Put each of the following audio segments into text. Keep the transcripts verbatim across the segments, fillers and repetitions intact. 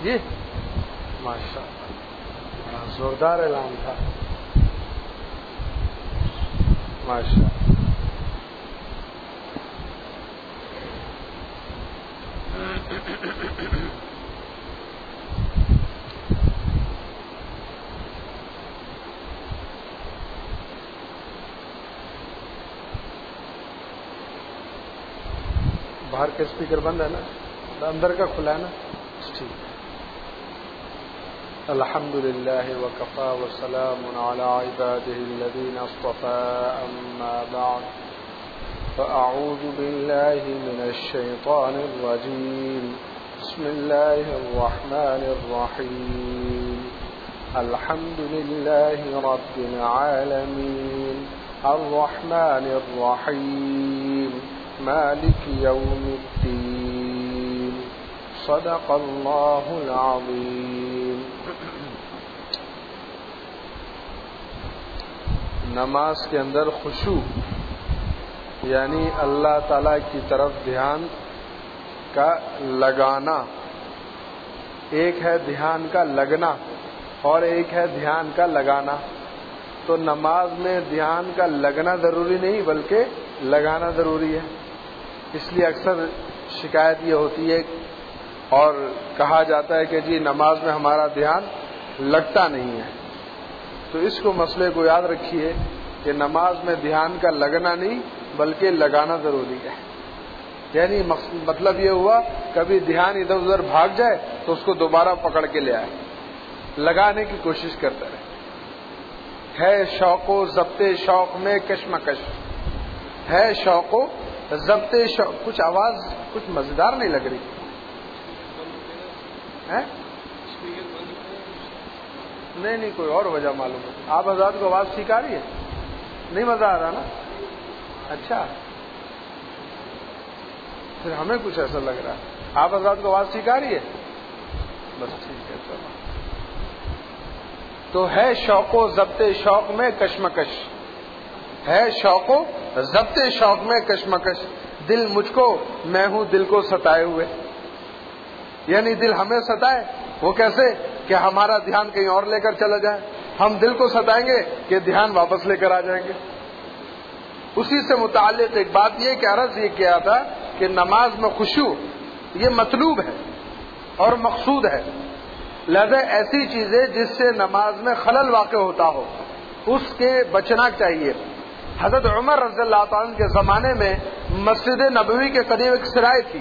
یہ ماشاء اللہ بڑا زوردار اعلان تھا، ماشاء اللہ۔ باہر کا اسپیکر بند ہے نا، اندر کا کھلا ہے نا، ٹھیک۔ الحمد للہ وکفی وسلام علی عباده الذین اصطفى، اما بعد فاعوذ باللہ من الشیطان الرجیم، بسم اللہ الرحمن الرحیم، الحمد للہ رب العالمین، الرحمن الرحیم، مالک یوم الدین، صدق اللہ العظیم۔ نماز کے اندر خشوع یعنی اللہ تعالی کی طرف دھیان کا لگانا، ایک ہے دھیان کا لگنا اور ایک ہے دھیان کا لگانا۔ تو نماز میں دھیان کا لگنا ضروری نہیں بلکہ لگانا ضروری ہے، اس لیے اکثر شکایت یہ ہوتی ہے اور کہا جاتا ہے کہ جی نماز میں ہمارا دھیان لگتا نہیں ہے۔ تو اس کو مسئلے کو یاد رکھیے کہ نماز میں دھیان کا لگنا نہیں بلکہ لگانا ضروری ہے۔ یعنی مطلب یہ ہوا کبھی دھیان ادھر ادھر بھاگ جائے تو اس کو دوبارہ پکڑ کے لے آئے، لگانے کی کوشش کرتا رہے۔ ہے شوق و ضبط شوق میں کشمکش، ہے شوق و ضبط شوق۔ کچھ آواز کچھ مزیدار نہیں لگ رہی ہے؟ نہیں نہیں کوئی اور وجہ معلوم ہے۔ آپ حضرات کو آواز ٹھیک آ رہی ہے؟ نہیں مزہ آ رہا نا؟ اچھا، پھر ہمیں کچھ ایسا لگ رہا ہے۔ آپ حضرات کو آواز ٹھیک آ رہی ہے؟ بس ٹھیک ہے، چلو۔ تو ہے شوق و ضبط شوق میں کشمکش، ہے شوق و ضبط شوق میں کشمکش، دل مجھ کو میں ہوں دل کو ستائے ہوئے۔ یعنی دل ہمیں ستائے، وہ کیسے کہ ہمارا دھیان کہیں اور لے کر چلا جائے، ہم دل کو ستائیں گے کہ دھیان واپس لے کر آ جائیں گے۔ اسی سے متعلق ایک بات یہ کہ عرض یہ کیا تھا کہ نماز میں خشوع یہ مطلوب ہے اور مقصود ہے، لہذا ایسی چیزیں جس سے نماز میں خلل واقع ہوتا ہو اس کے بچنا چاہیے۔ حضرت عمر رضی اللہ تعالیٰ عنہ کے زمانے میں مسجد نبوی کے قریب ایک سرائے تھی،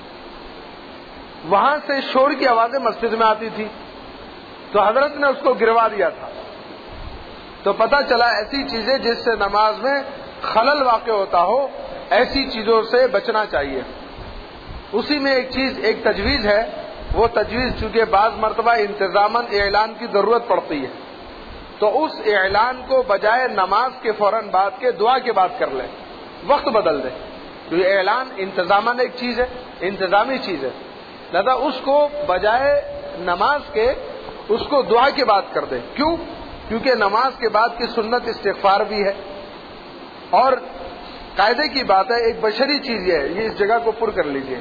وہاں سے شور کی آوازیں مسجد میں آتی تھی، تو حضرت نے اس کو گروا دیا تھا۔ تو پتہ چلا ایسی چیزیں جس سے نماز میں خلل واقع ہوتا ہو ایسی چیزوں سے بچنا چاہیے۔ اسی میں ایک چیز ایک تجویز ہے، وہ تجویز چونکہ بعض مرتبہ انتظاماً اعلان کی ضرورت پڑتی ہے تو اس اعلان کو بجائے نماز کے فوراً بعد کے دعا کے بعد کر لیں، وقت بدل دیں۔ تو یہ اعلان انتظاماً ایک چیز ہے، انتظامی چیز ہے، لہذا اس کو بجائے نماز کے اس کو دعا کے بعد کر دیں۔ کیوں؟ کیونکہ نماز کے بعد کی سنت استغفار بھی ہے، اور قاعدے کی بات ہے ایک بشری چیز یہ ہے، یہ اس جگہ کو پر کر لیجئے،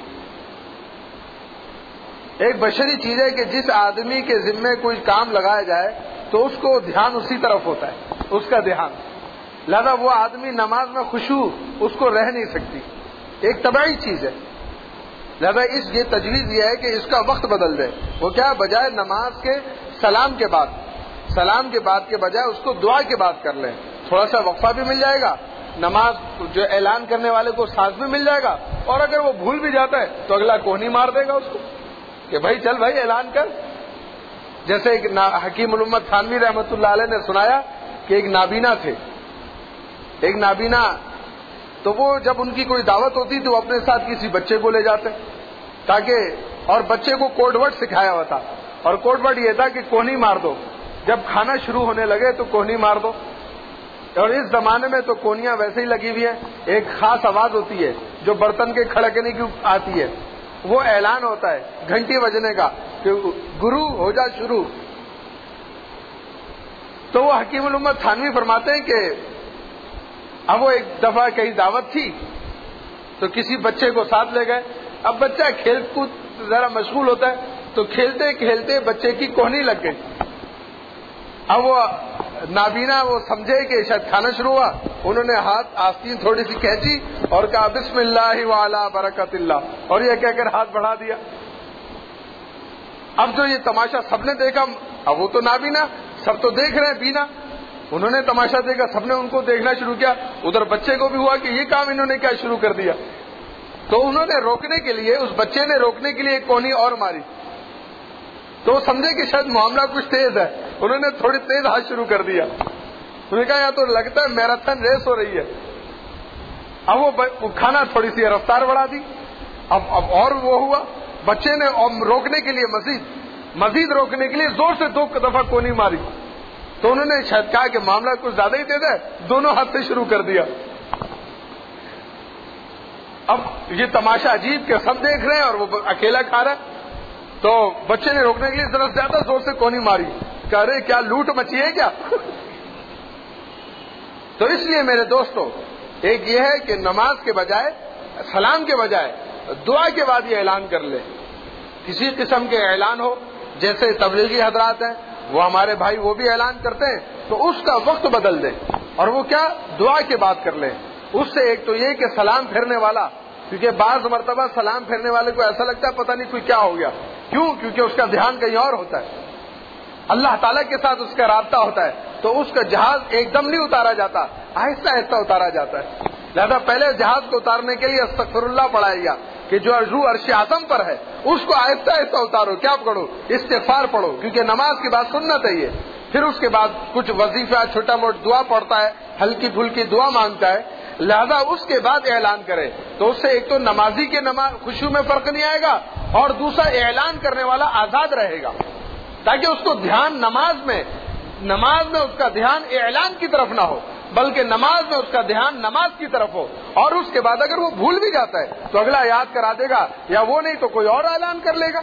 ایک بشری چیز ہے کہ جس آدمی کے ذمے کوئی کام لگایا جائے تو اس کو دھیان اسی طرف ہوتا ہے، اس کا دھیان، لہذا وہ آدمی نماز میں خشوع اس کو رہ نہیں سکتی، ایک طبعی چیز ہے۔ لہذا اس یہ تجویز یہ ہے کہ اس کا وقت بدل دے، وہ کیا بجائے نماز کے سلام کے بعد، سلام کے بعد کے بجائے اس کو دعا کے بعد کر لیں، تھوڑا سا وقفہ بھی مل جائے گا، نماز جو اعلان کرنے والے کو ساتھ بھی مل جائے گا، اور اگر وہ بھول بھی جاتا ہے تو اگلا کوہنی مار دے گا اس کو کہ بھائی چل بھائی اعلان کر۔ جیسے ایک حکیم الامت تھانوی رحمۃ اللہ علیہ نے سنایا کہ ایک نابینا تھے، ایک نابینا، تو وہ جب ان کی کوئی دعوت ہوتی تو وہ اپنے ساتھ کسی بچے کو لے جاتے تاکہ، اور بچے کو کوڈ ورڈ سکھایا ہوا تھا، اور کوڈ ورڈ یہ تھا کہ کوہنی مار دو، جب کھانا شروع ہونے لگے تو کوہنی مار دو۔ اور اس زمانے میں تو کونیاں ویسے ہی لگی ہوئی ہیں، ایک خاص آواز ہوتی ہے جو برتن کے کھڑکنے کی آتی ہے، وہ اعلان ہوتا ہے گھنٹی بجنے کا کہ گرو ہو جا شروع۔ تو وہ حکیم الامت تھانوی فرماتے ہیں کہ اب وہ ایک دفعہ کہیں دعوت تھی تو کسی بچے کو ساتھ لے گئے، اب بچہ کھیل کود ذرا مشغول ہوتا ہے تو کھیلتے کھیلتے بچے کی کوہنی لگ گئی. اب وہ نابینا وہ سمجھے کہ شاید کھانا شروع ہوا, انہوں نے ہاتھ آستین تھوڑی سی کھینچی اور کہا بسم اللہ وعلی برکت اللہ, اور یہ کہہ کر ہاتھ بڑھا دیا. اب جو یہ تماشا سب نے دیکھا, اب وہ تو نابینا, سب تو دیکھ رہے ہیں بینا, انہوں نے تماشا دیکھا, سب نے ان کو دیکھنا شروع کیا. ادھر بچے کو بھی ہوا کہ یہ کام انہوں نے کیا شروع کر دیا, تو انہوں نے روکنے کے لیے, اس بچے نے روکنے کے لیے ایک کونی اور ماری, تو وہ سمجھے کہ شاید معاملہ کچھ تیز ہے, انہوں نے تھوڑی تیز ہاتھ شروع کر دیا. انہوں نے کہا یا تو لگتا ہے میراتھن ریس ہو رہی ہے. اب وہ کھانا تھوڑی سی رفتار بڑھا دی. اب اب اور وہ ہوا, بچے نے روکنے کے لیے مزید مزید روکنے کے لیے زور سے دو دفعہ کونی ماری, تو انہوں نے شاید کہا کہ معاملہ کچھ زیادہ ہی تیز ہے, دونوں ہاتھ سے شروع کر دیا. اب یہ تماشا عجیب کہ سب دیکھ رہے ہیں اور وہ اکیلا کھا رہا ہے, تو بچے نے روکنے کے لیے ذرا زیادہ زور سے کونی ماری, کہہ رہے کیا لوٹ مچی ہے کیا. تو اس لیے میرے دوستو, ایک یہ ہے کہ نماز کے بجائے, سلام کے بجائے دعا کے بعد یہ اعلان کر لے. کسی قسم کے اعلان ہو, جیسے تبلیغی حضرات ہیں وہ ہمارے بھائی وہ بھی اعلان کرتے ہیں, تو اس کا وقت بدل دیں اور وہ کیا دعا کے بعد کر لیں. اس سے ایک تو یہ کہ سلام پھیرنے والا, کیونکہ بعض مرتبہ سلام پھیرنے والے کو ایسا لگتا ہے پتہ نہیں کوئی کیا ہو گیا, کیوں؟ کیونکہ اس کا دھیان کہیں اور ہوتا ہے, اللہ تعالیٰ کے ساتھ اس کا رابطہ ہوتا ہے, تو اس کا جہاز ایک دم نہیں اتارا جاتا, آہستہ آہستہ اتارا جاتا ہے. لہذا پہلے جہاز کو اتارنے کے لیے استغفر اللہ پڑھایا گیا کہ جو روح عرش اعظم پر ہے اس کو آہستہ آہستہ اتارو. کیا پڑھو؟ استغفار پڑھو, کیونکہ نماز کی بات سنت ہے یہ. پھر اس کے بعد کچھ وظیفہ, چھوٹا موٹ دعا پڑھتا ہے, ہلکی پھلکی دعا مانگتا ہے, لہذا اس کے بعد اعلان کرے. تو اس سے ایک تو نمازی کے نماز خوشو میں فرق نہیں آئے گا, اور دوسرا اعلان کرنے والا آزاد رہے گا, تاکہ اس کو دھیان نماز میں نماز میں اس کا دھیان اعلان کی طرف نہ ہو, بلکہ نماز میں اس کا دھیان نماز کی طرف ہو. اور اس کے بعد اگر وہ بھول بھی جاتا ہے تو اگلا یاد کرا دے گا, یا وہ نہیں تو کوئی اور اعلان کر لے گا.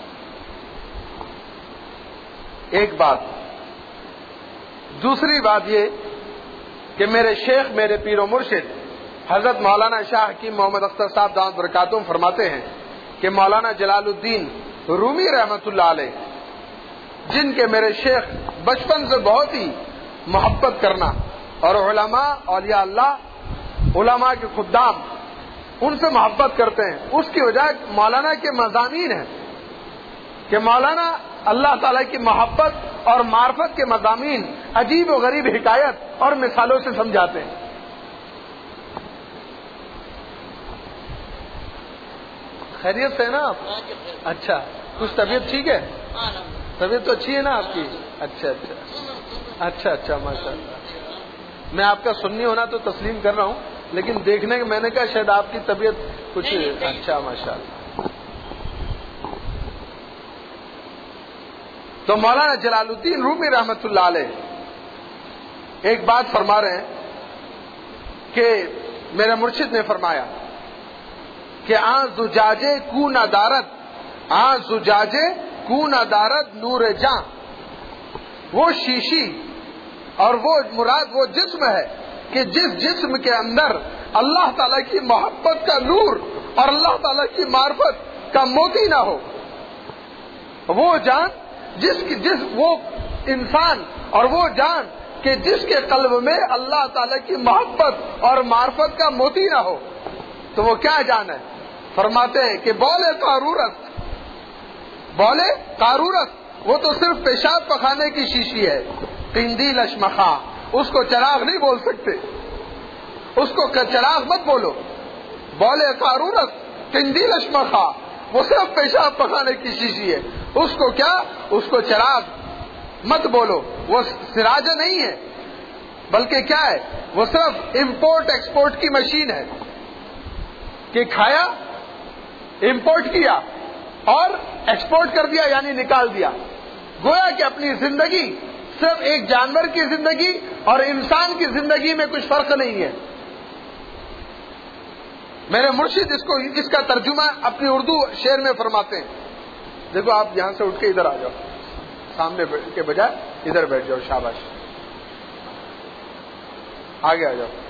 ایک بات. دوسری بات یہ کہ میرے شیخ, میرے پیر و مرشد حضرت مولانا شاہ حکیم محمد اختر صاحب دامت برکاتہم فرماتے ہیں کہ مولانا جلال الدین رومی رحمت اللہ علیہ, جن کے میرے شیخ بچپن سے بہت ہی محبت کرنا, اور علماء اولیاء اللہ, علماء کے خدام ان سے محبت کرتے ہیں, اس کی وجہ مولانا کے مضامین ہیں کہ مولانا اللہ تعالیٰ کی محبت اور معرفت کے مضامین عجیب و غریب حکایت اور مثالوں سے سمجھاتے ہیں. خیریت سے ہے نا آپ؟ اچھا, کچھ طبیعت ٹھیک ہے؟ طبیعت تو اچھی ہے نا آپ کی؟ اچھا اچھا اچھا اچھا ماشاء اللہ. میں آپ کا سنی ہونا تو تسلیم کر رہا ہوں, لیکن دیکھنے میں نے کہا شاید آپ کی طبیعت کچھ. اچھا ماشاء اللہ. تو مولانا جلال الدین رومی رحمت اللہ علیہ ایک بات فرما رہے ہیں کہ میرے مرشد نے فرمایا کہ آن زجاجے کو ندارت, آن زجاجے کو ندارت نور جاں, وہ شیشی اور وہ مراد وہ جسم ہے کہ جس جسم کے اندر اللہ تعالیٰ کی محبت کا نور اور اللہ تعالیٰ کی معرفت کا موتی نہ ہو, وہ جان جس کی جس وہ انسان اور وہ جان کہ جس کے قلب میں اللہ تعالیٰ کی محبت اور معرفت کا موتی نہ ہو, تو وہ کیا جان ہے؟ فرماتے ہیں کہ بولے قارورت, بولے قارورت, وہ تو صرف پیشاب پخانے کی شیشی ہے. قندیل اشمخا, اس کو چراغ نہیں بول سکتے, اس کو چراغ مت بولو. بولے قارورت قندیل اشمخا, وہ صرف پیشاب پخانے کی شیشی ہے, اس کو کیا, اس کو چراغ مت بولو. وہ سراج نہیں ہے, بلکہ کیا ہے, وہ صرف امپورٹ ایکسپورٹ کی مشین ہے کہ کھایا, امپورٹ کیا اور ایکسپورٹ کر دیا, یعنی نکال دیا. گویا کہ اپنی زندگی صرف ایک جانور کی زندگی اور انسان کی زندگی میں کچھ فرق نہیں ہے. میرے مرشد اس کو اس کا ترجمہ اپنی اردو شعر میں فرماتے ہیں. دیکھو آپ یہاں سے اٹھ کے ادھر آ جاؤ, سامنے کے بجائے ادھر بیٹھ جاؤ, شاباش, آگے آ جاؤ.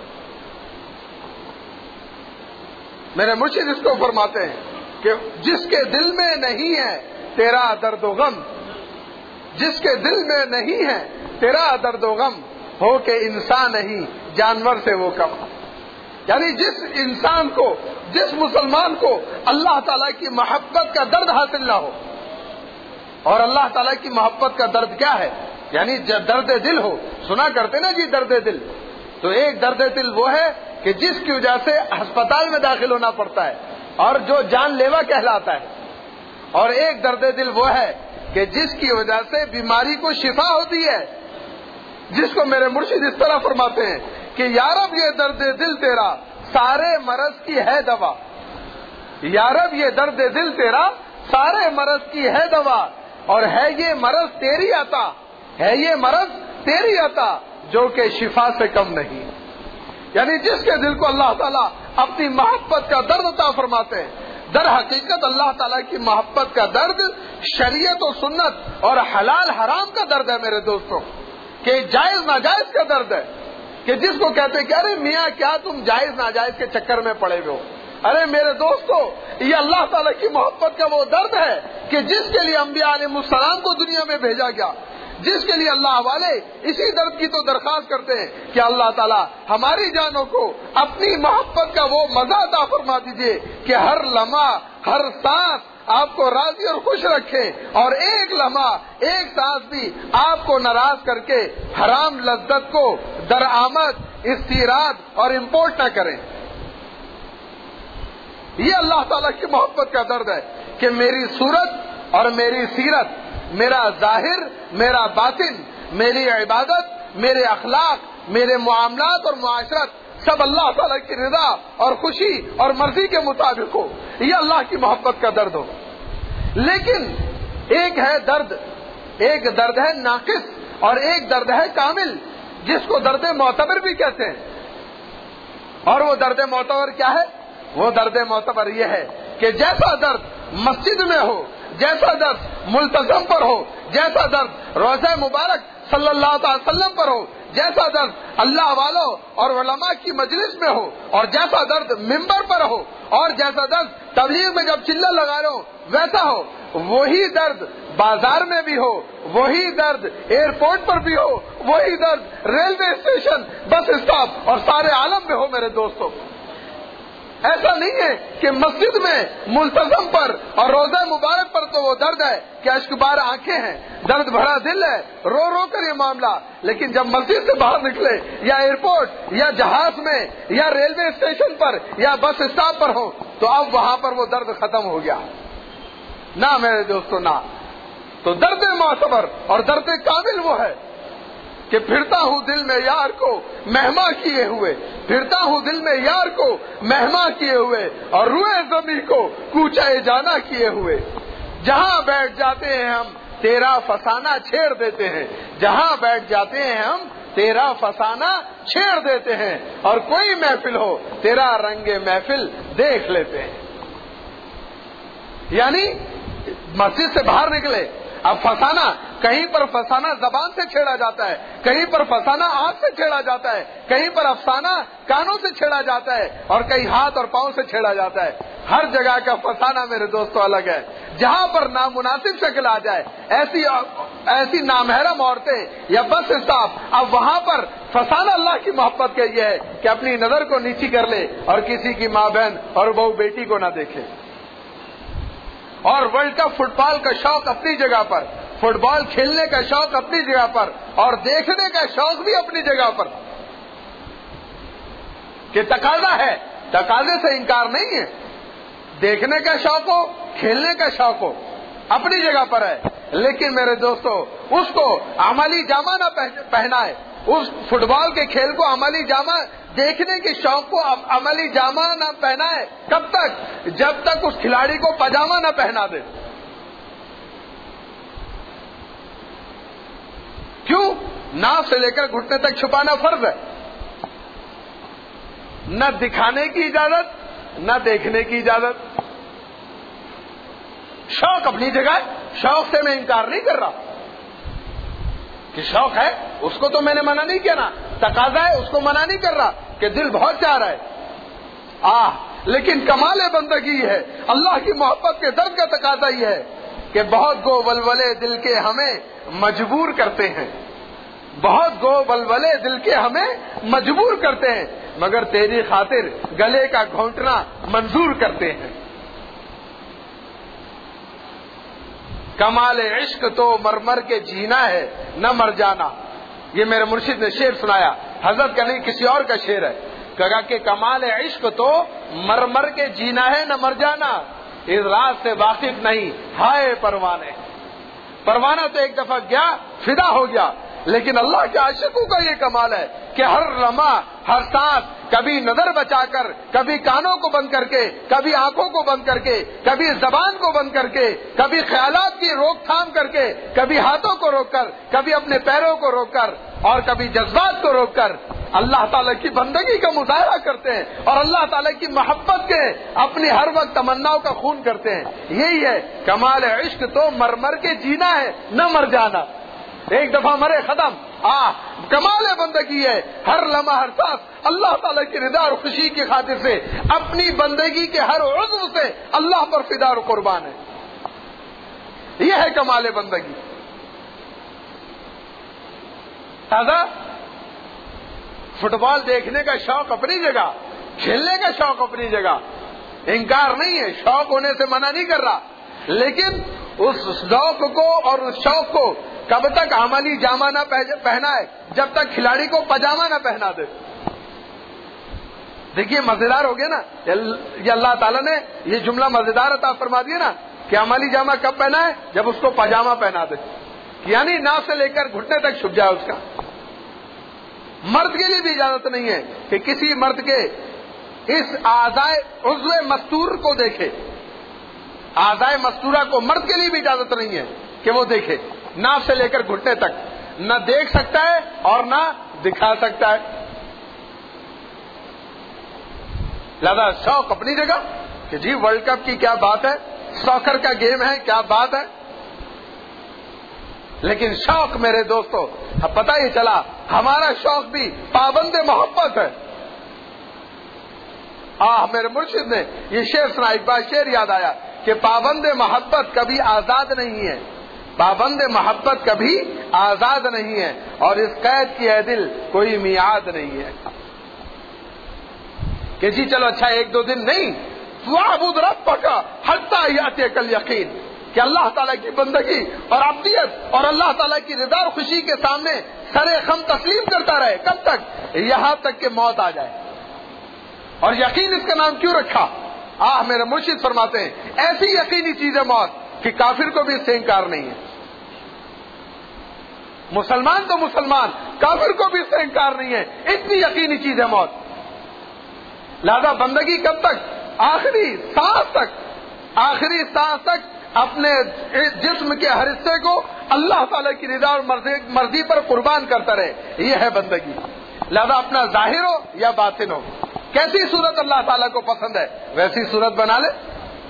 میرے مرشد اس کو فرماتے ہیں کہ جس کے دل میں نہیں ہے تیرا درد و غم، جس کے دل میں نہیں ہے تیرا درد و غم، ہو کہ انسان نہیں جانور سے وہ کم۔ یعنی جس انسان کو، جس مسلمان کو اللہ تعالیٰ کی محبت کا درد حاصل نہ ہو، اور اللہ تعالیٰ کی محبت کا درد کیا ہے؟ یعنی جب درد دل ہو، سنا کرتے نا جی درد دل، تو ایک درد دل وہ ہے کہ جس کی وجہ سے ہسپتال میں داخل ہونا پڑتا ہے اور جو جان لیوا کہلاتا ہے، اور ایک درد دل وہ ہے کہ جس کی وجہ سے بیماری کو شفا ہوتی ہے، جس کو میرے مرشد اس طرح فرماتے ہیں کہ یا رب یہ درد دل تیرا سارے مرض کی ہے دوا، یا رب یہ درد دل تیرا سارے مرض کی ہے دوا، اور ہے یہ مرض تیری عطا، ہے یہ مرض تیری عطا جو کہ شفا سے کم نہیں۔ یعنی جس کے دل کو اللہ تعالیٰ اپنی محبت کا درد عطا فرماتے ہیں، در حقیقت اللہ تعالیٰ کی محبت کا درد شریعت و سنت اور حلال حرام کا درد ہے میرے دوستوں، کہ جائز ناجائز کا درد ہے، کہ جس کو کہتے ہیں کہ ارے میاں کیا تم جائز ناجائز کے چکر میں پڑے ہوئے ہو، ارے میرے دوستو یہ اللہ تعالیٰ کی محبت کا وہ درد ہے کہ جس کے لیے انبیاء علیہ السلام کو دنیا میں بھیجا گیا، جس کے لیے اللہ والے اسی درد کی تو درخواست کرتے ہیں کہ اللہ تعالیٰ ہماری جانوں کو اپنی محبت کا وہ مزہ عطا فرما دیجیے کہ ہر لمحہ ہر سانس آپ کو راضی اور خوش رکھے، اور ایک لمحہ ایک سانس بھی آپ کو ناراض کر کے حرام لذت کو درآمد استیراد اور امپورٹ نہ کریں۔ یہ اللہ تعالیٰ کی محبت کا درد ہے کہ میری صورت اور میری سیرت، میرا ظاہر میرا باطن، میری عبادت میرے اخلاق میرے معاملات اور معاشرت سب اللہ تعالیٰ کی رضا اور خوشی اور مرضی کے مطابق ہو، یہ اللہ کی محبت کا درد ہو۔ لیکن ایک ہے درد، ایک درد ہے ناقص اور ایک درد ہے کامل، جس کو درد معتبر بھی کہتے ہیں۔ اور وہ درد معتبر کیا ہے؟ وہ درد معتبر یہ ہے کہ جیسا درد مسجد میں ہو، جیسا درد ملتزم پر ہو، جیسا درد روضہ مبارک صلی اللہ تعالی وسلم پر ہو، جیسا درد اللہ والوں اور علماء کی مجلس میں ہو، اور جیسا درد ممبر پر ہو، اور جیسا درد تبلیغ میں جب چلہ لگا رہے ہو ویسا ہو، وہی درد بازار میں بھی ہو، وہی درد ایئرپورٹ پر بھی ہو، وہی درد ریلوے اسٹیشن بس اسٹاپ اور سارے عالم میں ہو میرے دوستوں۔ ایسا نہیں ہے کہ مسجد میں ملتزم پر اور روزہ مبارک پر تو وہ درد ہے کہ اشک بار آنکھیں ہیں، درد بھرا دل ہے، رو رو کر یہ معاملہ، لیکن جب مسجد سے باہر نکلے یا ایئرپورٹ یا جہاز میں یا ریلوے اسٹیشن پر یا بس اسٹاپ پر ہو تو اب وہاں پر وہ درد ختم ہو گیا۔ نہ میرے دوستو نہ، تو درد معتبر اور درد کامل وہ ہے کہ پھرتا ہوں دل میں یار کو مہما کیے ہوئے، پھرتا ہوں دل میں یار کو مہما کیے ہوئے، اور روئے زمین کو کوچہ جانا کیے ہوئے، جہاں بیٹھ جاتے ہیں ہم تیرا فسانہ چھیڑ دیتے ہیں، جہاں بیٹھ جاتے ہیں ہم تیرا فسانہ چھیڑ دیتے ہیں، اور کوئی محفل ہو تیرا رنگ محفل دیکھ لیتے ہیں۔ یعنی مسجد سے باہر نکلے، اب فسانہ کہیں پر فسانہ زبان سے چھیڑا جاتا ہے، کہیں پر فسانہ آنکھ سے چھیڑا جاتا ہے، کہیں پر افسانہ کانوں سے چھیڑا جاتا ہے، اور کہیں ہاتھ اور پاؤں سے چھیڑا جاتا ہے۔ ہر جگہ کا فسانہ میرے دوستوں الگ ہے۔ جہاں پر نامناسب شکل آ جائے، ایسی ایسی نامحرم عورتیں یا بس اسٹاپ، اب وہاں پر فسانہ اللہ کی محبت کا یہ ہے کہ اپنی نظر کو نیچی کر لے اور کسی کی ماں بہن اور بہو بیٹی کو نہ دیکھے۔ اور ورلڈ کپ فٹ بال کا شوق اپنی جگہ پر، فٹ بال کھیلنے کا شوق اپنی جگہ پر، اور دیکھنے کا شوق بھی اپنی جگہ پر، کہ تقاضا ہے، تقاضے سے انکار نہیں ہے، دیکھنے کا شوق ہو کھیلنے کا شوق ہو اپنی جگہ پر ہے، لیکن میرے دوستو اس کو عملی جامہ نہ پہنائے، اس فٹ بال کے کھیل کو عملی جامہ، دیکھنے کے شوق کو عملی جامہ نہ پہنائے۔ کب تک؟ جب تک اس کھلاڑی کو پاجامہ نہ پہنا دے۔ کیوں؟ ناف سے لے کر گھٹنے تک چھپانا فرض ہے، نہ دکھانے کی اجازت نہ دیکھنے کی اجازت۔ شوق اپنی جگہ ہے، شوق سے میں انکار نہیں کر رہا کہ شوق ہے، اس کو تو میں نے منع نہیں کیا نا، تقاضا ہے اس کو منع نہیں کر رہا کہ دل بہت چاہ رہا ہے، آہ لیکن کمال بندگی ہے، اللہ کی محبت کے درد کا تقاضا یہ ہے کہ بہت گو ولولے دل کے ہمیں مجبور کرتے ہیں، بہت گو ولولے دل کے ہمیں مجبور کرتے ہیں، مگر تیری خاطر گلے کا گھونٹنا منظور کرتے ہیں۔ کمال عشق تو مر مر کے جینا ہے نہ مر جانا، یہ میرے مرشد نے شعر سنایا، حضرت کا نہیں کسی اور کا شعر ہے، کہا کہ کمال عشق تو مر مر کے جینا ہے نہ مر جانا، اس راز سے واقف نہیں ہائے پروانے۔ پروانہ تو ایک دفعہ گیا فدا ہو گیا، لیکن اللہ کے عاشقوں کا یہ کمال ہے کہ ہر لمحہ ہر سانس کبھی نظر بچا کر، کبھی کانوں کو بند کر کے، کبھی آنکھوں کو بند کر کے، کبھی زبان کو بند کر کے، کبھی خیالات کی روک تھام کر کے، کبھی ہاتھوں کو روک کر، کبھی اپنے پیروں کو روک کر، اور کبھی جذبات کو روک کر اللہ تعالیٰ کی بندگی کا مظاہرہ کرتے ہیں اور اللہ تعالیٰ کی محبت کے اپنی ہر وقت تمناؤں کا خون کرتے ہیں۔ یہی ہے کمال عشق تو مر مر کے جینا ہے نہ مر جانا، ایک دفعہ مرے ختم۔ آہ کمال بندگی ہے ہر لمحہ ہر سانس اللہ تعالیٰ کی رضا اور خوشی کی خاطر سے اپنی بندگی کے ہر عضو سے اللہ پر فدا اور قربان ہے، یہ ہے کمال بندگی۔ دادا فٹ بال دیکھنے کا شوق اپنی جگہ، کھیلنے کا شوق اپنی جگہ، انکار نہیں ہے، شوق ہونے سے منع نہیں کر رہا، لیکن اس ذوق کو اور اس شوق کو کب تک عملی جامہ نہ پہنا ہے جب تک کھلاڑی کو پاجامہ نہ پہنا دے۔ دیکھیے مزیدار ہو گیا نا، یہ اللہ تعالیٰ نے یہ جملہ مزیدار عطا فرما دیا نا کہ عملی جامہ کب پہنا ہے، جب اس کو پاجامہ پہنا دے، یعنی ناف سے لے کر گھٹنے تک چھپ جائے اس کا۔ مرد کے لیے بھی اجازت نہیں ہے کہ کسی مرد کے اس اعضائے عضو مستور کو دیکھے، اعضائے مستورہ کو مرد کے لیے بھی اجازت نہیں ہے کہ وہ دیکھے، ناف سے لے کر گھٹنے تک نہ دیکھ سکتا ہے اور نہ دکھا سکتا ہے۔ لہذا شوق اپنی جگہ کہ جی ورلڈ کپ کی کیا بات ہے، ساکر کا گیم ہے کیا بات ہے، لیکن شوق میرے دوستو اب پتہ ہی چلا ہمارا شوق بھی پابند محبت ہے۔ آہ میرے مرشد نے یہ شعر سنا، ایک بار شعر یاد آیا کہ پابند محبت کبھی آزاد نہیں ہے، پابند محبت کبھی آزاد نہیں ہے، اور اس قید کی ہے دل کوئی میعاد نہیں ہے کہ جی چلو اچھا ایک دو دن نہیں، وَاعْبُدْ رَبَّكَ حَتَّى يَأْتِيَكَ الْيَقِينُ، کہ اللہ تعالیٰ کی بندگی اور عبدیت اور اللہ تعالیٰ کی رضا اور خوشی کے سامنے سر خم تسلیم کرتا رہے، کب تک؟ یہاں تک کہ موت آ جائے۔ اور یقین اس کا نام کیوں رکھا؟ آہ میرے مرشد فرماتے ہیں ایسی یقینی چیز ہے موت کہ کافر کو بھی اس سے انکار نہیں ہے، مسلمان تو مسلمان، کافر کو بھی اس سے انکار نہیں ہے، اتنی یقینی چیز ہے موت۔ لہذا بندگی کب تک؟ آخری سانس تک، آخری سانس تک اپنے جسم کے ہر حصے کو اللہ تعالیٰ کی رضا اور مرضی پر قربان کرتا رہے، یہ ہے بندگی۔ لہذا اپنا ظاہر ہو یا باطن ہو، کیسی صورت اللہ تعالیٰ کو پسند ہے ویسی صورت بنا لے۔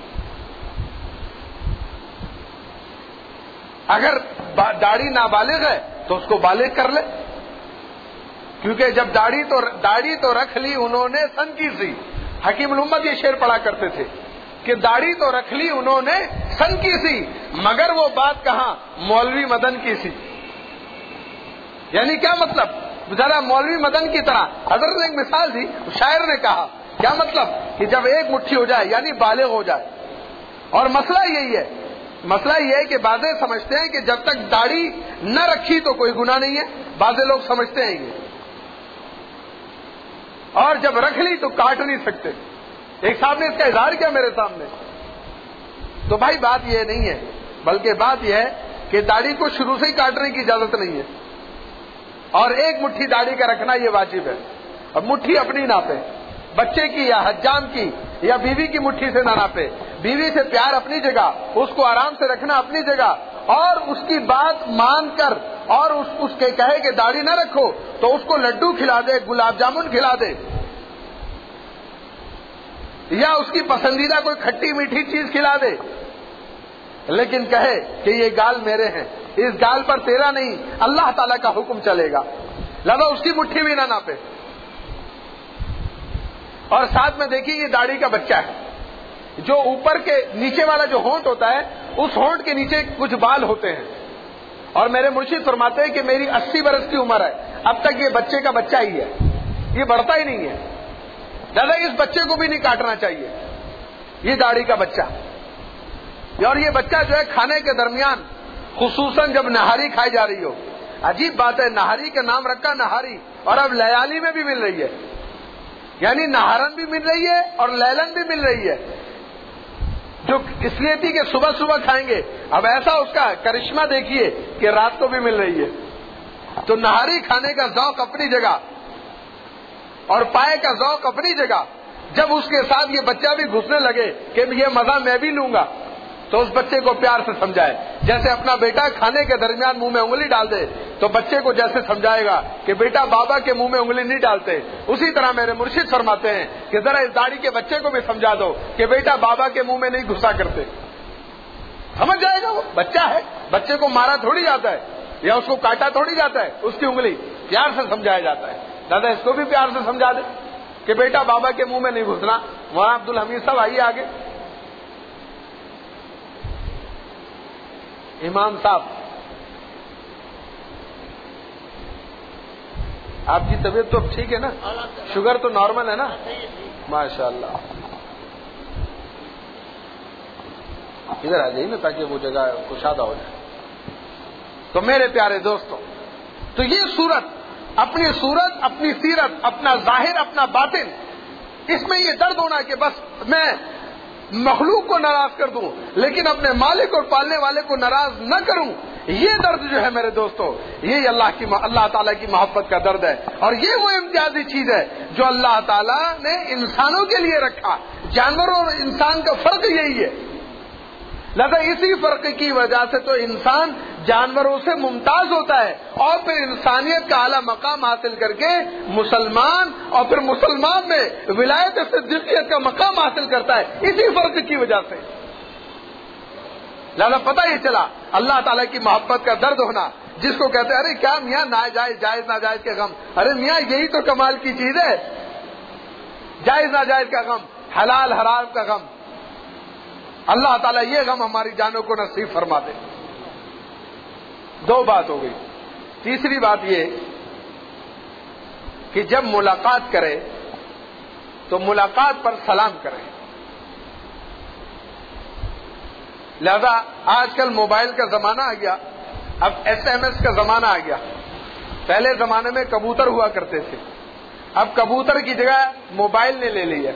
اگر داڑھی نابالغ ہے تو اس کو بالغ کر لے، کیونکہ جب داڑھی تو داڑھی تو رکھ لی انہوں نے سن کی سی، حکیم الامت یہ شعر پڑھا کرتے تھے کہ داڑھی تو رکھ لی انہوں نے سن کی سی، مگر وہ بات کہاں مولوی مدن کی سی۔ یعنی کیا مطلب؟ ذرا مولوی مدن کی طرح حضرت نے ایک مثال دی، شاعر نے کہا کیا مطلب کہ جب ایک مٹھی ہو جائے یعنی بالغ ہو جائے۔ اور مسئلہ یہی ہے، مسئلہ یہ ہے کہ بعضے سمجھتے ہیں کہ جب تک داڑھی نہ رکھی تو کوئی گناہ نہیں ہے، بعضے لوگ سمجھتے ہیں یہ، اور جب رکھ لی تو کاٹ نہیں سکتے۔ ایک صاحب نے اس کا اظہار کیا میرے سامنے، تو بھائی بات یہ نہیں ہے، بلکہ بات یہ ہے کہ داڑھی کو شروع سے ہی کاٹنے کی اجازت نہیں ہے، اور ایک مٹھی داڑھی کا رکھنا یہ واجب ہے۔ اب مٹھی اپنی ناپے، بچے کی یا حجام کی یا بیوی کی مٹھی سے نہ ناپے، بیوی سے پیار اپنی جگہ، اس کو آرام سے رکھنا اپنی جگہ، اور اس کی بات مان کر اور اس, اس کے کہے کہ داڑھی نہ رکھو تو اس کو لڈو کھلا دے، گلاب جامن کھلا دے، یا اس کی پسندیدہ کوئی کھٹی میٹھی چیز کھلا دے، لیکن کہے کہ یہ گال میرے ہیں، اس گال پر تیرا نہیں اللہ تعالیٰ کا حکم چلے گا، لہذا اس کی مٹھی بھی نہ ناپے۔ اور ساتھ میں دیکھیے یہ داڑھی کا بچہ ہے، جو اوپر کے نیچے والا جو ہونٹ ہوتا ہے اس ہونٹ کے نیچے کچھ بال ہوتے ہیں. اور میرے مرشد فرماتے ہیں کہ میری اسی برس کی عمر ہے, اب تک یہ بچے کا بچہ ہی ہے, یہ بڑھتا ہی نہیں ہے. دادا اس بچے کو بھی نہیں کاٹنا چاہیے, یہ داڑھی کا بچہ. اور یہ بچہ جو ہے کھانے کے درمیان خصوصاً جب نہاری کھائی جا رہی ہو, عجیب بات ہے, نہاری کا نام رکھا نہاری, اور اب لیالی میں بھی مل رہی ہے, یعنی نہارن بھی مل رہی ہے اور لیلن بھی مل رہی ہے. جو اس لیے تھی کہ صبح صبح کھائیں گے, اب ایسا اس کا کرشمہ دیکھیے کہ رات کو بھی مل رہی ہے. تو نہاری کھانے کا ذوق اپنی جگہ اور پائے کا ذوق اپنی جگہ. جب اس کے ساتھ یہ بچہ بھی گھسنے لگے کہ یہ مزہ میں بھی لوں گا, تو اس بچے کو پیار سے سمجھائے. جیسے اپنا بیٹا کھانے کے درمیان منہ میں انگلی ڈال دے تو بچے کو جیسے سمجھائے گا کہ بیٹا بابا کے منہ میں انگلی نہیں ڈالتے, اسی طرح میرے مرشد فرماتے ہیں کہ ذرا اس داڑھی کے بچے کو بھی سمجھا دو کہ بیٹا بابا کے منہ میں نہیں گھسا کرتے. سمجھ جائے گا, وہ بچہ ہے, بچے کو مارا تھوڑی جاتا ہے یا اس کو کاٹا تھوڑی جاتا ہے, اس کی انگلی پیار سے سمجھایا جاتا ہے. دادا اس کو بھی پیار سے سمجھا دے کہ بیٹا بابا کے منہ میں نہیں گھسنا. وہاں عبد الحمید صاحب آئیے آگے. امام صاحب, آپ کی طبیعت تو اب ٹھیک ہے نا, شوگر تو نارمل ہے نا, ماشاء اللہ. ادھر آ جائیے نا تاکہ وہ جگہ کشادہ ہو جائے. تو میرے پیارے دوستوں, تو یہ صورت, اپنی صورت, اپنی سیرت, اپنا ظاہر, اپنا باطن, اس میں یہ درد ہونا کہ بس میں مخلوق کو ناراض کر دوں لیکن اپنے مالک اور پالنے والے کو ناراض نہ کروں, یہ درد جو ہے میرے دوستو, یہ اللہ کی اللہ تعالیٰ کی محبت کا درد ہے. اور یہ وہ امتیازی چیز ہے جو اللہ تعالیٰ نے انسانوں کے لیے رکھا. جانوروں اور انسان کا فرق یہی ہے. لہذا اسی فرق کی وجہ سے تو انسان جانوروں سے ممتاز ہوتا ہے اور پھر انسانیت کا اعلیٰ مقام حاصل کر کے مسلمان, اور پھر مسلمان میں ولایت صدیقیت کا مقام حاصل کرتا ہے, اسی فرق کی وجہ سے. لہذا پتہ یہ چلا اللہ تعالیٰ کی محبت کا درد ہونا, جس کو کہتے ہیں ارے کیا میاں ناجائز جائز ناجائز کے غم, ارے میاں یہی تو کمال کی چیز ہے, جائز ناجائز کا غم, حلال حرام کا غم. اللہ تعالیٰ یہ غم ہماری جانوں کو نصیب فرما دے. دو بات ہو گئی. تیسری بات یہ کہ جب ملاقات کرے تو ملاقات پر سلام کرے. لہذا آج کل موبائل کا زمانہ آ گیا, اب ایس ایم ایس کا زمانہ آ گیا. پہلے زمانے میں کبوتر ہوا کرتے تھے, اب کبوتر کی جگہ موبائل نے لے لی ہے.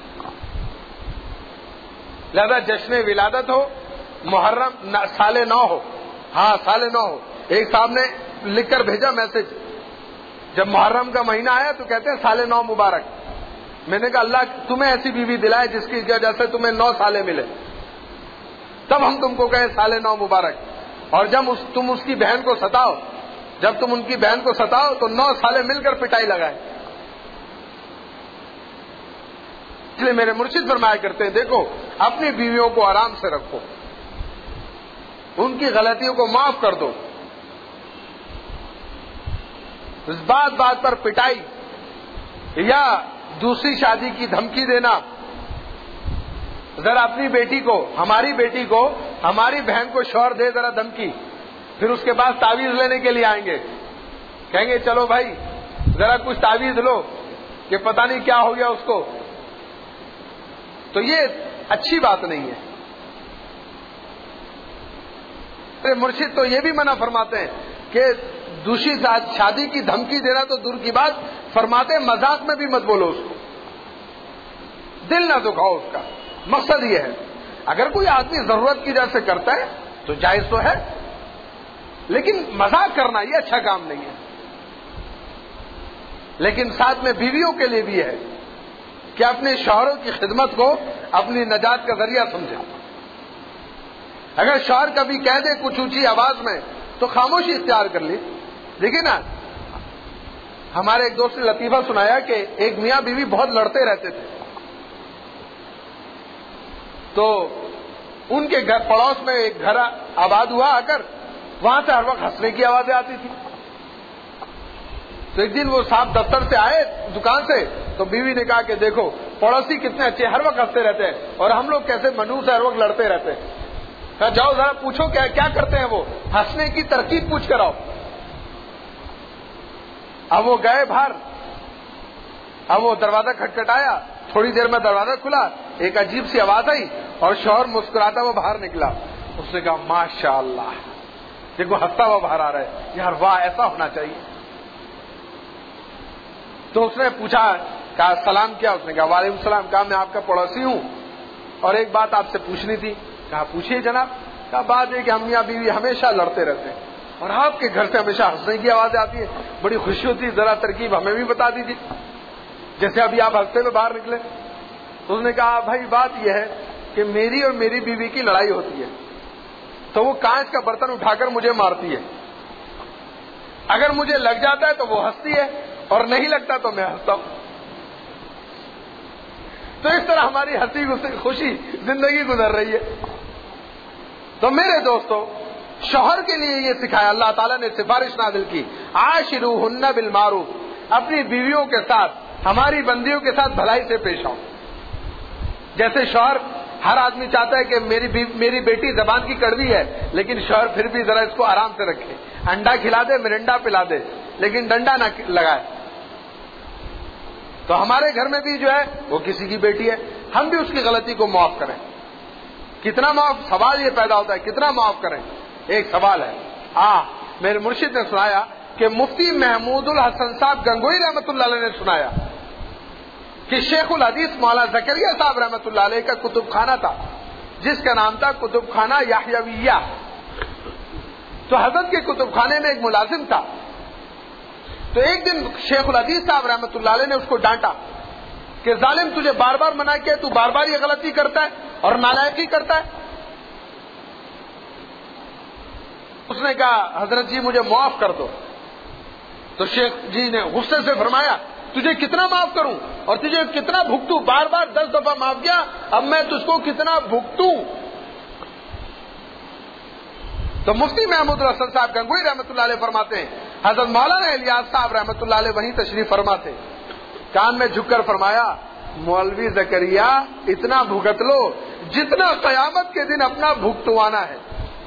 لہذا جشن ولادت ہو, محرم سال نو ہو, ہاں سال نو ہو, ایک صاحب نے لکھ کر بھیجا میسج, جب محرم کا مہینہ آیا تو کہتے ہیں سال نو مبارک. میں نے کہا اللہ تمہیں ایسی بیوی دلائے جس کی وجہ سے تمہیں نو سالے ملے, تب ہم تم کو کہیں سال نو مبارک. اور جب اس, تم اس کی بہن کو ستاؤ, جب تم ان کی بہن کو ستاؤ تو نو سالے مل کر پٹائی لگائے. اس لیے میرے مرشد فرمایا کرتے ہیں دیکھو اپنی بیویوں کو آرام سے رکھو, ان کی غلطیوں کو معاف کر دو. اس بات بات پر پٹائی یا دوسری شادی کی دھمکی دینا, ذرا اپنی بیٹی کو, ہماری بیٹی کو, ہماری بہن کو شوہر دے ذرا دھمکی, پھر اس کے بعد تعویذ لینے کے لیے آئیں گے, کہیں گے چلو بھائی ذرا کچھ تعویذ لو کہ پتہ نہیں کیا ہو گیا اس کو. تو یہ اچھی بات نہیں ہے. مرشد تو یہ بھی منع فرماتے ہیں کہ دوسری شادی کی دھمکی دینا تو دور کی بات, فرماتے ہیں مذاق میں بھی مت بولو اس کو, دل نہ دکھاؤ اس کا. مقصد یہ ہے اگر کوئی آدمی ضرورت کی وجہ سے کرتا ہے تو جائز تو ہے, لیکن مذاق کرنا یہ اچھا کام نہیں ہے. لیکن ساتھ میں بیویوں کے لیے بھی ہے کہ اپنے شوہروں کی خدمت کو اپنی نجات کا ذریعہ سمجھے. اگر شوہر کبھی کہہ دے کچھ اونچی آواز میں تو خاموشی اختیار کر لی. دیکھیے نا, ہمارے ایک دوست نے لطیفہ سنایا کہ ایک میاں بیوی بہت لڑتے رہتے تھے, تو ان کے گھر پڑوس میں ایک گھر آباد ہوا آ کر, وہاں سے ہر وقت ہنسنے کی آوازیں آتی تھی. تو ایک دن وہ صاحب دفتر سے آئے دکان سے, تو بیوی نے کہا کہ دیکھو پڑوسی کتنے اچھے، ہر وقت ہنستے رہتے ہیں، اور ہم لوگ کیسے منوس ہر وقت لڑتے رہتے ہیں. کہا جاؤ ذرا پوچھو کیا کیا کرتے ہیں وہ، ہنسنے کی ترکیب پوچھ کر آؤ. اب وہ گئے باہر، اب وہ دروازہ کھٹکھٹایا، تھوڑی دیر میں دروازہ کھلا، ایک عجیب سی آواز آئی اور شوہر مسکراتا ہوا باہر نکلا. اس نے کہا ماشاء اللہ، دیکھو ہنستا ہوا باہر آ رہا ہے، یار واہ ایسا ہونا چاہیے. تو اس نے پوچھا، کہا سلام کیا؟ اس نے کہا وعلیکم السلام. کہا میں آپ کا پڑوسی ہوں اور ایک بات آپ سے پوچھنی تھی. کہا پوچھیے جناب. کہا بات ہے کہ ہم میاں بیوی ہمیشہ لڑتے رہتے ہیں اور آپ کے گھر سے ہمیشہ ہنسنے کی آوازیں آتی ہے، بڑی خوشی ہوتی ہے، ذرا ترکیب ہمیں بھی بتا دیجیے، جیسے ابھی آپ ہنستے ہوئے باہر نکلے. تو اس نے کہا بھائی بات یہ ہے کہ میری اور میری بیوی کی لڑائی ہوتی ہے، تو وہ کانچ کا برتن اٹھا کر مجھے مارتی ہے، اگر مجھے لگ جاتا ہے تو وہ ہنستی ہے اور نہیں لگتا تو میں ہنستا ہوں. تو اس طرح ہماری ہنسی خوشی زندگی گزر رہی ہے. تو میرے دوستو، شوہر کے لیے یہ سکھایا اللہ تعالیٰ نے، سفارش نازل کی، عاشروہن بالمعروف، اپنی بیویوں کے ساتھ، ہماری بندیوں کے ساتھ بھلائی سے پیش آؤ. جیسے شوہر، ہر آدمی چاہتا ہے کہ میری میری بیٹی زبان کی کڑوی ہے لیکن شوہر پھر بھی ذرا اس کو آرام سے رکھے، انڈا کھلا دے، مرنڈا پلا دے لیکن ڈنڈا نہ لگائے. تو ہمارے گھر میں بھی جو ہے وہ کسی کی بیٹی ہے، ہم بھی اس کی غلطی کو معاف کریں. کتنا معاف، سوال یہ پیدا ہوتا ہے کتنا معاف کریں. ایک سوال ہے، آ میرے مرشد نے سنایا کہ مفتی محمود الحسن صاحب گنگوئی رحمۃ اللہ علیہ نے سنایا کہ شیخ الحدیث مولانا زکریا صاحب رحمۃ اللہ علیہ کا کتب خانہ تھا جس کا نام تھا کتب خانہ یحیویہ. تو حضرت کے کتب خانے میں ایک ملازم تھا. تو ایک دن شیخ الحدیث صاحب رحمۃ اللہ علیہ نے اس کو ڈانٹا کہ ظالم، تجھے بار بار منع کیا، تو بار بار یہ غلطی کرتا ہے اور نالائقی کرتا ہے. اس نے کہا حضرت جی مجھے معاف کر دو. تو شیخ جی نے غصے سے فرمایا تجھے کتنا معاف کروں اور تجھے کتنا بھگتوں، بار بار دس دفعہ معاف کیا، اب میں تجھ کو کتنا بھگتوں. تو مفتی محمود الحسن صاحب گنگوئی رحمۃ اللہ علیہ فرماتے ہیں حضرت مولانا الیاس صاحب رحمۃ اللہ علیہ وہیں تشریف فرما تھے. کان میں جھک کر فرمایا مولوی زکریا اتنا بھگت لو جتنا قیامت کے دن اپنا بھگتوانا ہے.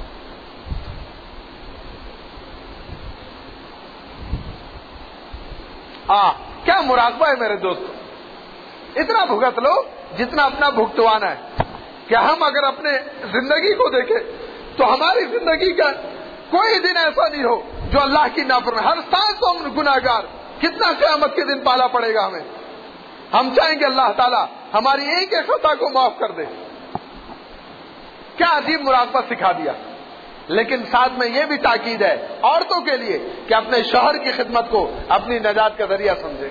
ہاں کیا مراقبہ ہے میرے دوستو، اتنا بھگت لو جتنا اپنا بھگتوانا ہے. کہ ہم اگر اپنے زندگی کو دیکھیں تو ہماری زندگی کا کوئی دن ایسا نہیں ہو جو اللہ کی نافرمانی، ہر سال تو ہم گناہگار، کتنا قیامت کے دن پالا پڑے گا ہمیں. ہم چاہیں گے اللہ تعالیٰ ہماری ایک ایک خطا کو معاف کر دے. کیا عجیب مراقبہ سکھا دیا. لیکن ساتھ میں یہ بھی تاکید ہے عورتوں کے لیے کہ اپنے شوہر کی خدمت کو اپنی نجات کا ذریعہ سمجھے.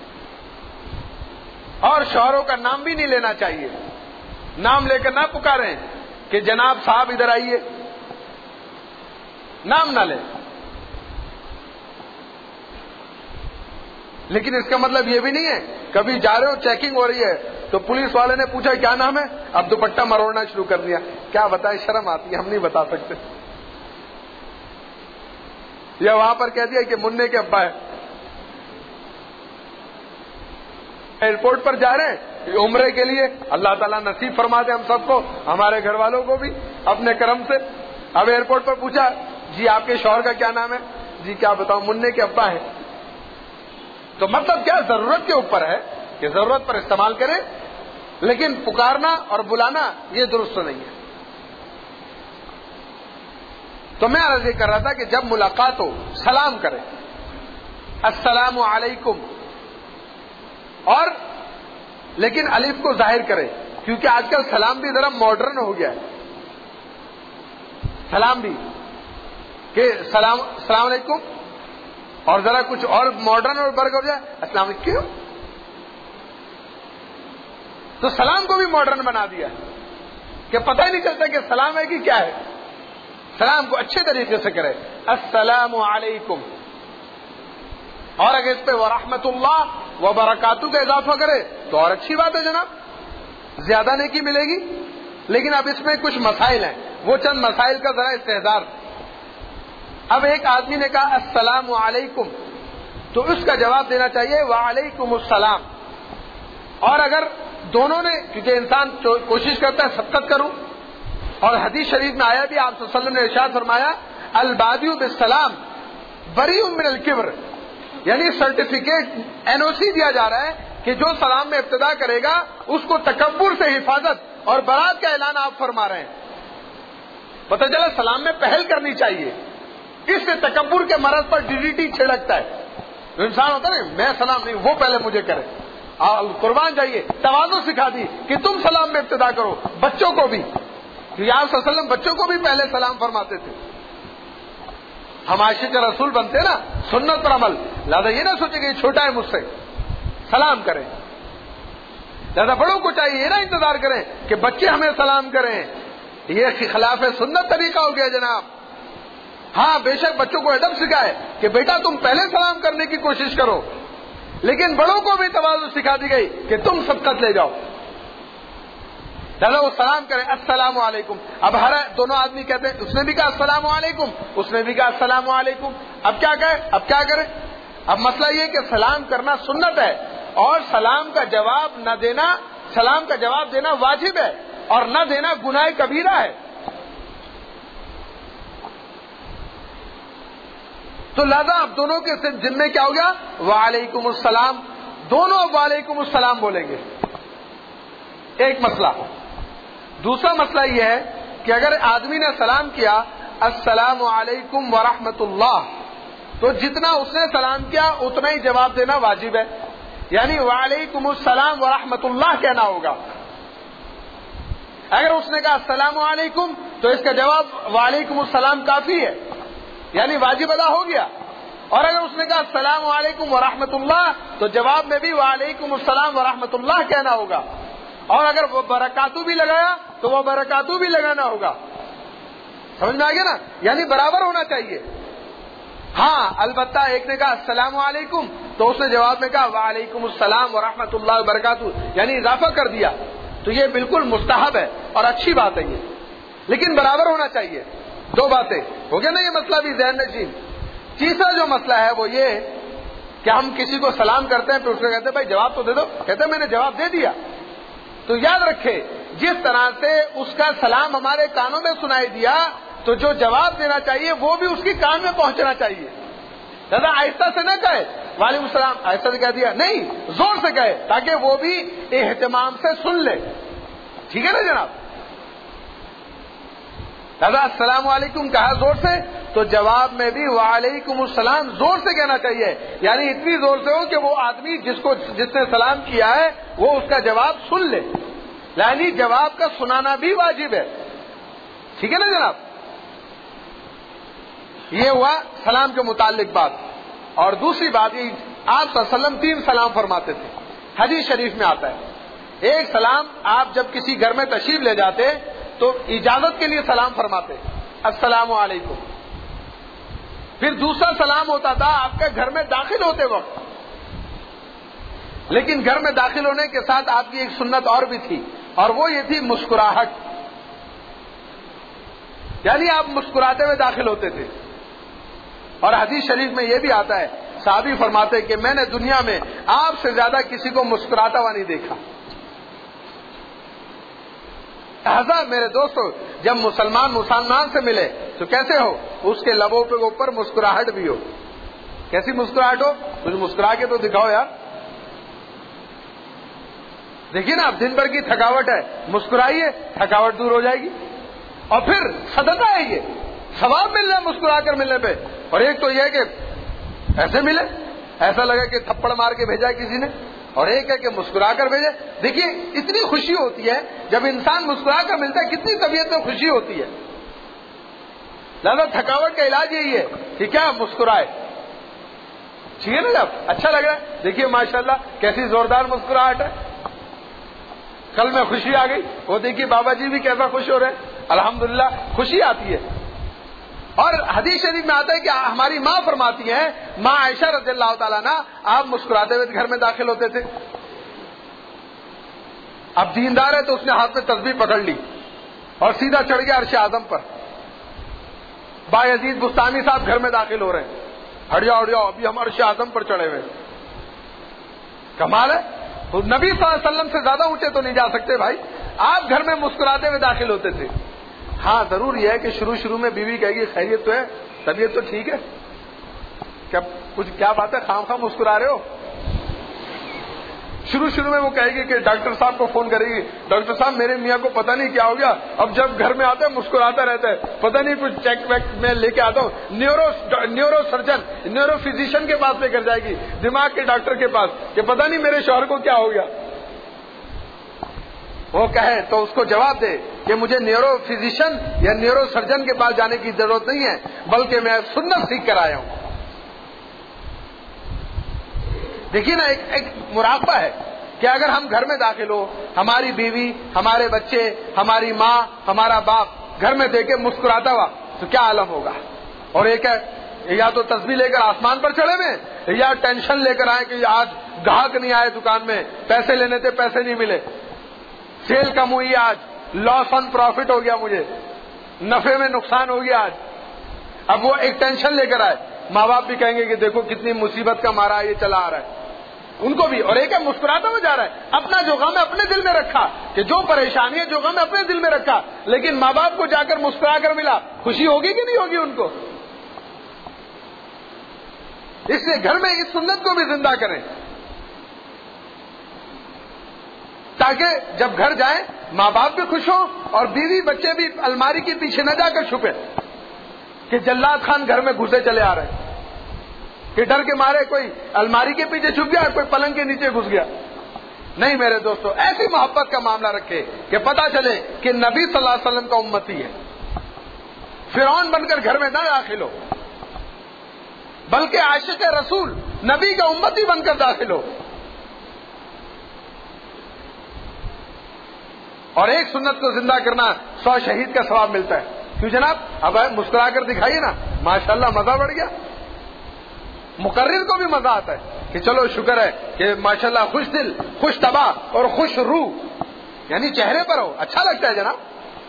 اور شوہروں کا نام بھی نہیں لینا چاہیے، نام لے کر نہ پکاریں کہ جناب صاحب ادھر آئیے، نام نہ لیں. لیکن اس کا مطلب یہ بھی نہیں ہے کبھی جا رہے ہو چیکنگ ہو رہی ہے تو پولیس والے نے پوچھا کیا نام ہے، اب دوپٹہ مروڑنا شروع کر دیا. کیا بتائیں، شرم آتی ہے، ہم نہیں بتا سکتے. یا وہاں پر کہہ دیا کہ منع کے ابا ہے. ایئرپورٹ پر جا رہے ہیں عمرے کے لیے، اللہ تعالیٰ نصیب فرما دے ہم سب کو، ہمارے گھر والوں کو بھی اپنے کرم سے. اب ایئرپورٹ پر پوچھا جی آپ کے شوہر کا کیا نام ہے، جی کیا بتاؤں منع کے ابا ہے. تو مطلب کیا، ضرورت کے اوپر ہے کہ ضرورت پر استعمال کریں، لیکن پکارنا اور بلانا یہ درست نہیں ہے. تو میں عرض یہ کر رہا تھا کہ جب ملاقات ہو سلام کریں، السلام علیکم، اور لیکن الف کو ظاہر کریں کیونکہ آج کل سلام بھی ذرا ماڈرن ہو گیا ہے. سلام بھی کہ سلام السلام علیکم اور ذرا کچھ اور ماڈرن اور برگ ہو جائے السلام علیکم. تو سلام کو بھی ماڈرن بنا دیا کہ پتہ ہی نہیں چلتا کہ سلام ہے کہ کیا ہے. سلام کو اچھے طریقے سے کرے، السلام علیکم، اور اگر اس پہ ورحمۃ اللہ وبرکاتہ کا اضافہ کرے تو اور اچھی بات ہے جناب، زیادہ نیکی ملے گی. لیکن اب اس میں کچھ مسائل ہیں، وہ چند مسائل کا ذرا استحضار. اب ایک آدمی نے کہا السلام علیکم تو اس کا جواب دینا چاہیے وعلیکم السلام. اور اگر دونوں نے، کیونکہ انسان کوشش کرتا ہے سبقت کروں، اور حدیث شریف میں آیا بھی، آپ صلی اللہ علیہ وسلم نے ارشاد فرمایا البادی بالسلام بری من الکبر، یعنی سرٹیفکیٹ، این او سی دیا جا رہا ہے کہ جو سلام میں ابتدا کرے گا اس کو تکبر سے حفاظت اور برات کا اعلان آپ فرما رہے ہیں۔ پتہ چلا سلام میں پہل کرنی چاہیے، اس سے تکبر کے مرض پر ڈی ڈی ٹی چھڑکتا ہے۔ جو انسان ہوتا ہے نا میں سلام نہیں، وہ پہلے مجھے کرے، قربان جائیے، تواضع سکھا دی کہ تم سلام میں ابتدا کرو، بچوں کو بھی، کہ آپ صلی اللہ علیہ وسلم بچوں کو بھی پہلے سلام فرماتے تھے۔ ہم عاشق رسول بنتے نا، سنت پر عمل، لہذا یہ نہ سوچے کہ یہ چھوٹا ہے مجھ سے، سلام کریں۔ لہذا بڑوں کو چاہیے یہ نہ انتظار کریں کہ بچے ہمیں سلام کریں، یہ خلاف سنت طریقہ ہو گیا جناب۔ ہاں بے شک بچوں کو ادب سکھائے کہ بیٹا تم پہلے سلام کرنے کی کوشش کرو، لیکن بڑوں کو بھی تواضع سکھا دی گئی کہ تم سبقت لے جاؤ۔ لہذا وہ سلام کریں السلام علیکم۔ اب ہر دونوں آدمی کہتے ہیں، اس نے بھی کہا السلام علیکم، اس نے بھی کہا السلام علیکم، اب کیا کہے، اب کیا کریں؟ اب مسئلہ یہ کہ سلام کرنا سنت ہے، اور سلام کا جواب نہ دینا، سلام کا جواب دینا واجب ہے، اور نہ دینا گناہ کبیرہ ہے۔ تو لہذا اب دونوں کے جن میں کیا ہو گیا، وعلیکم السلام، دونوں اب وعلیکم السلام بولیں گے، ایک مسئلہ۔ دوسرا مسئلہ یہ ہے کہ اگر آدمی نے سلام کیا السلام علیکم ورحمۃ اللہ، تو جتنا اس نے سلام کیا اتنا ہی جواب دینا واجب ہے، یعنی وعلیکم السلام ورحمۃ اللہ کہنا ہوگا۔ اگر اس نے کہا السلام علیکم تو اس کا جواب وعلیکم السلام کافی ہے، یعنی واجب ادا ہو گیا، اور اگر اس نے کہا السلام علیکم ورحمۃ اللہ تو جواب میں بھی وعلیکم السلام ورحمۃ اللہ کہنا ہوگا، اور اگر وہ برکاتو بھی لگایا تو وہ برکاتو بھی لگانا ہوگا۔ سمجھ میں آ گیا نا، یعنی برابر ہونا چاہیے۔ ہاں البتہ ایک نے کہا السلام علیکم تو اس نے جواب میں کہا وعلیکم السلام ورحمۃ اللہ وبرکاتہ، یعنی اضافہ کر دیا، تو یہ بالکل مستحب ہے اور اچھی بات ہے یہ، لیکن برابر ہونا چاہیے۔ دو باتیں ہو گیا نا، یہ مسئلہ بھی ذہن نشین۔ تیسرا جو مسئلہ ہے وہ یہ کہ ہم کسی کو سلام کرتے ہیں پھر اس کو کہتے ہیں بھائی جواب تو دے دو، کہتے ہیں میں نے جواب دے دیا۔ تو یاد رکھے جس طرح سے اس کا سلام ہمارے کانوں میں سنائی دیا تو جو جواب دینا چاہیے وہ بھی اس کے کان میں پہنچنا چاہیے۔ دادا آہستہ سے نہ کہے وعلیکم السلام، آہستہ سے کہہ دیا نہیں، زور سے کہے تاکہ وہ بھی اہتمام سے سن لے، ٹھیک ہے نا جناب؟ دادا السلام علیکم کہا زور سے تو جواب میں بھی وعلیکم السلام زور سے کہنا چاہیے، یعنی اتنی زور سے ہو کہ وہ آدمی جس کو جس نے سلام کیا ہے وہ اس کا جواب سن لے، یعنی جواب کا سنانا بھی واجب ہے، ٹھیک ہے نا جناب؟ یہ ہوا سلام کے متعلق بات۔ اور دوسری بات یہ آپ صلی اللہ علیہ وسلم تین سلام فرماتے تھے، حدیث شریف میں آتا ہے۔ ایک سلام آپ جب کسی گھر میں تشریف لے جاتے تو اجازت کے لیے سلام فرماتے السلام علیکم۔ پھر دوسرا سلام ہوتا تھا آپ کے گھر میں داخل ہوتے وقت، لیکن گھر میں داخل ہونے کے ساتھ آپ کی ایک سنت اور بھی تھی، اور وہ یہ تھی مسکراہٹ، یعنی آپ مسکراتے ہوئے داخل ہوتے تھے۔ اور حدیث شریف میں یہ بھی آتا ہے، صحابی فرماتے کہ میں نے دنیا میں آپ سے زیادہ کسی کو مسکراتا ہوا نہیں دیکھا۔ لہذا میرے دوستو جب مسلمان مسلمان سے ملے تو کیسے ہو، اس کے لبوں کے اوپر مسکراہٹ بھی ہو۔ کیسی مسکراہٹ ہو؟ کچھ مسکرا کے تو دکھاؤ یار۔ دیکھیے نا اب دن بھر کی تھکاوٹ ہے، مسکرائیے تھکاوٹ دور ہو جائے گی، اور پھر صدقہ ہے، یہ ثواب مل رہا ہے مسکرا کر ملنے پہ۔ اور ایک تو یہ ہے کہ ایسے ملے، ایسا لگے کہ تھپڑ مار کے بھیجا کسی نے، اور ایک ہے کہ مسکرا کر بھیجے۔ دیکھیے اتنی خوشی ہوتی ہے جب انسان مسکرا کر ملتا ہے، کتنی طبیعت میں خوشی ہوتی ہے۔ لہذا تھکاوٹ کا علاج یہی ہے کہ کیا مسکرائے، ٹھیک ہے نا؟ جب اچھا لگ رہا ہے دیکھیے ماشاءاللہ کیسی زوردار مسکراہٹ ہے، کل میں خوشی آ گئی، وہ دیکھیے بابا جی بھی کیسا خوش ہو رہے ہیں، الحمدللہ خوشی آتی ہے۔ اور حدیث شریف میں آتا ہے کہ ہماری ماں فرماتی ہیں، ماں عائشہ رضی اللہ تعالیٰ عنہ، آپ مسکراتے ہوئے گھر میں داخل ہوتے تھے۔ اب دیندار ہے تو اس نے ہاتھ میں تسبیح پکڑ لی اور سیدھا چڑھ گیا عرش اعظم پر۔ بایزید بستانی صاحب گھر میں داخل ہو رہے ہیں، ہٹ جاؤ ہٹ جاؤ ابھی ہم عرش اعظم پر چڑھے ہوئے۔ کمال ہے، نبی صلی اللہ علیہ وسلم سے زیادہ اونچے تو نہیں جا سکتے بھائی. آپ گھر میں مسکراتے ہوئے داخل ہوتے تھے. ہاں ضرور یہ ہے کہ شروع شروع میں بیوی کہے گی خیریت تو ہے, طبیعت تو ٹھیک ہے, کیا کچھ کیا بات ہے خام خام مسکرا رہے ہو. شروع شروع میں وہ کہے گی کہ ڈاکٹر صاحب کو فون کرے گی, ڈاکٹر صاحب میرے میاں کو پتہ نہیں کیا ہو گیا, اب جب گھر میں آتا ہے مسکراتا رہتا ہے, پتہ نہیں کچھ چیک ویک میں لے کے آتا ہوں. Neuro neurosurgeon neurophysician کے پاس لے کر جائے گی, دماغ کے ڈاکٹر کے پاس, کہ پتہ نہیں میرے شوہر کو کیا ہو گیا. وہ کہے تو اس کو جواب دے کہ مجھے نیورو فزیشین یا نیورو سرجن کے پاس جانے کی ضرورت نہیں ہے, بلکہ میں سنت سیکھ کر آیا ہوں. دیکھیے نا ایک ایک مراقبہ ہے کہ اگر ہم گھر میں داخل ہو, ہماری بیوی, ہمارے بچے, ہماری ماں, ہمارا باپ گھر میں دیکھ کے مسکراتا ہوا تو کیا عالم ہوگا. اور ایک ہے یا تو تسبیح لے کر آسمان پر چڑھے ہوئے, یا ٹینشن لے کر آئے کہ آج گاہک نہیں آئے دکان میں, پیسے لینے تھے پیسے نہیں ملے, سیل کم ہوئی, آج لاس آن پروفٹ ہو گیا, مجھے نفے میں نقصان ہو گیا آج. اب وہ ایک ٹینشن لے کر آئے, ماں باپ بھی کہیں گے کہ دیکھو کتنی مصیبت کا مارا یہ چلا آ رہا ہے, ان کو بھی. اور ایک ہے مسکراتا ہوا جا رہا ہے, اپنا جو غم ہے اپنے دل میں رکھا, کہ جو پریشانی ہے جو غم ہے اپنے دل میں رکھا, لیکن ماں باپ کو جا کر مسکرا کر ملا, خوشی ہوگی کہ نہیں ہوگی ان کو. اس لیے گھر میں اس سنت کو بھی زندہ کریں, تاکہ جب گھر جائیں ماں باپ بھی خوش ہوں اور بیوی بچے بھی الماری کے پیچھے نہ جا کر چھپے کہ جلاد خان گھر میں گھسے چلے آ رہے ہیں, کہ ڈر کے مارے کوئی الماری کے پیچھے چھپ گیا, کوئی پلنگ کے نیچے گھس گیا. نہیں میرے دوستو, ایسی محبت کا معاملہ رکھے کہ پتا چلے کہ نبی صلی اللہ علیہ وسلم کا امتی ہے. فرعون بن کر گھر میں نہ داخل ہو, بلکہ عاشق رسول نبی کا امتی بن کر داخل ہو. اور ایک سنت کو زندہ کرنا سو شہید کا ثواب ملتا ہے. کیوں جناب, اب مسکرا کر دکھائیے نا, ماشاءاللہ مزہ بڑھ گیا. مقرر کو بھی مزہ آتا ہے کہ چلو شکر ہے کہ ماشاءاللہ خوش دل, خوش طبع اور خوش روح, یعنی چہرے پر ہو, اچھا لگتا ہے جناب.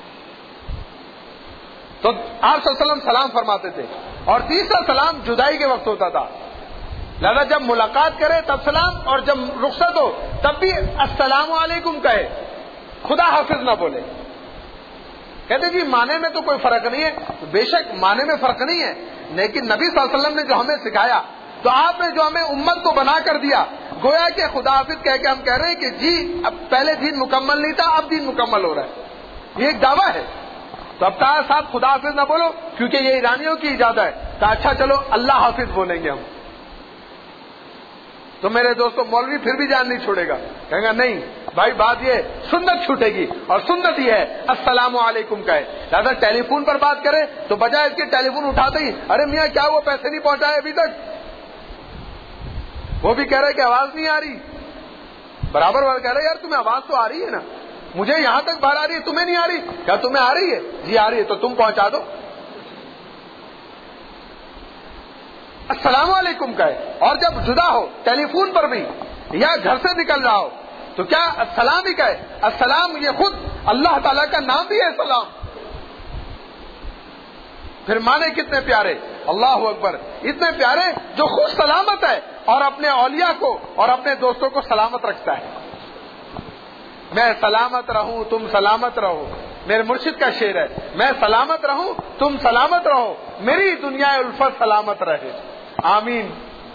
تو آپ صلی اللہ علیہ وسلم سلام فرماتے تھے, اور تیسرا سلام جدائی کے وقت ہوتا تھا. لہذا جب ملاقات کرے تب سلام, اور جب رخصت ہو تب بھی السلام علیکم کہے, خدا حافظ نہ بولے. کہتے جی معنی میں تو کوئی فرق نہیں ہے, بے شک معنی میں فرق نہیں ہے, لیکن نبی صلی اللہ علیہ وسلم نے جو ہمیں سکھایا, تو آپ نے جو ہمیں امت کو بنا کر دیا, گویا کہ خدا حافظ کہہ کے ہم کہہ رہے ہیں کہ جی اب پہلے دین مکمل نہیں تھا, اب دین مکمل ہو رہا ہے. یہ ایک دعویٰ ہے. تو اب کہا صاحب خدا حافظ نہ بولو, کیونکہ یہ ایرانیوں کی ایجاد ہے. تو اچھا چلو اللہ حافظ بولیں گے ہم. تو میرے دوستو مولوی پھر بھی جان نہیں چھوڑے گا, کہیں گا نہیں بھائی بات یہ سنت چھوٹے گی, اور سنت یہ ہے السلام علیکم کا ہے. لہٰذا ٹیلی فون پر بات کرے تو بجائے اس کے ٹیلی فون اٹھاتے ہی ارے میاں کیا وہ پیسے نہیں پہنچائے ابھی تک, وہ بھی کہہ رہے کہ آواز نہیں آ رہی, برابر والے کہہ رہے یار تمہیں آواز تو آ رہی ہے نا, مجھے یہاں تک باہر آ رہی ہے, تمہیں نہیں آ رہی, کیا تمہیں آ رہی ہے؟ جی آ رہی ہے, تو تم پہنچا دو. السلام علیکم کا ہے. اور جب جدا ہو ٹیلی فون پر بھی یا گھر سے نکل رہا ہو تو کیا السلام ہی کا ہے. السلام یہ خود اللہ تعالیٰ کا نام بھی ہے سلام. پھر مانے کتنے پیارے, اللہ اکبر, اتنے پیارے جو خود سلامت ہے اور اپنے اولیاء کو اور اپنے دوستوں کو سلامت رکھتا ہے. میں سلامت رہوں تم سلامت رہو, میرے مرشد کا شعر ہے, میں سلامت رہوں تم سلامت رہو, میری دنیا الفت سلامت رہے, آمین.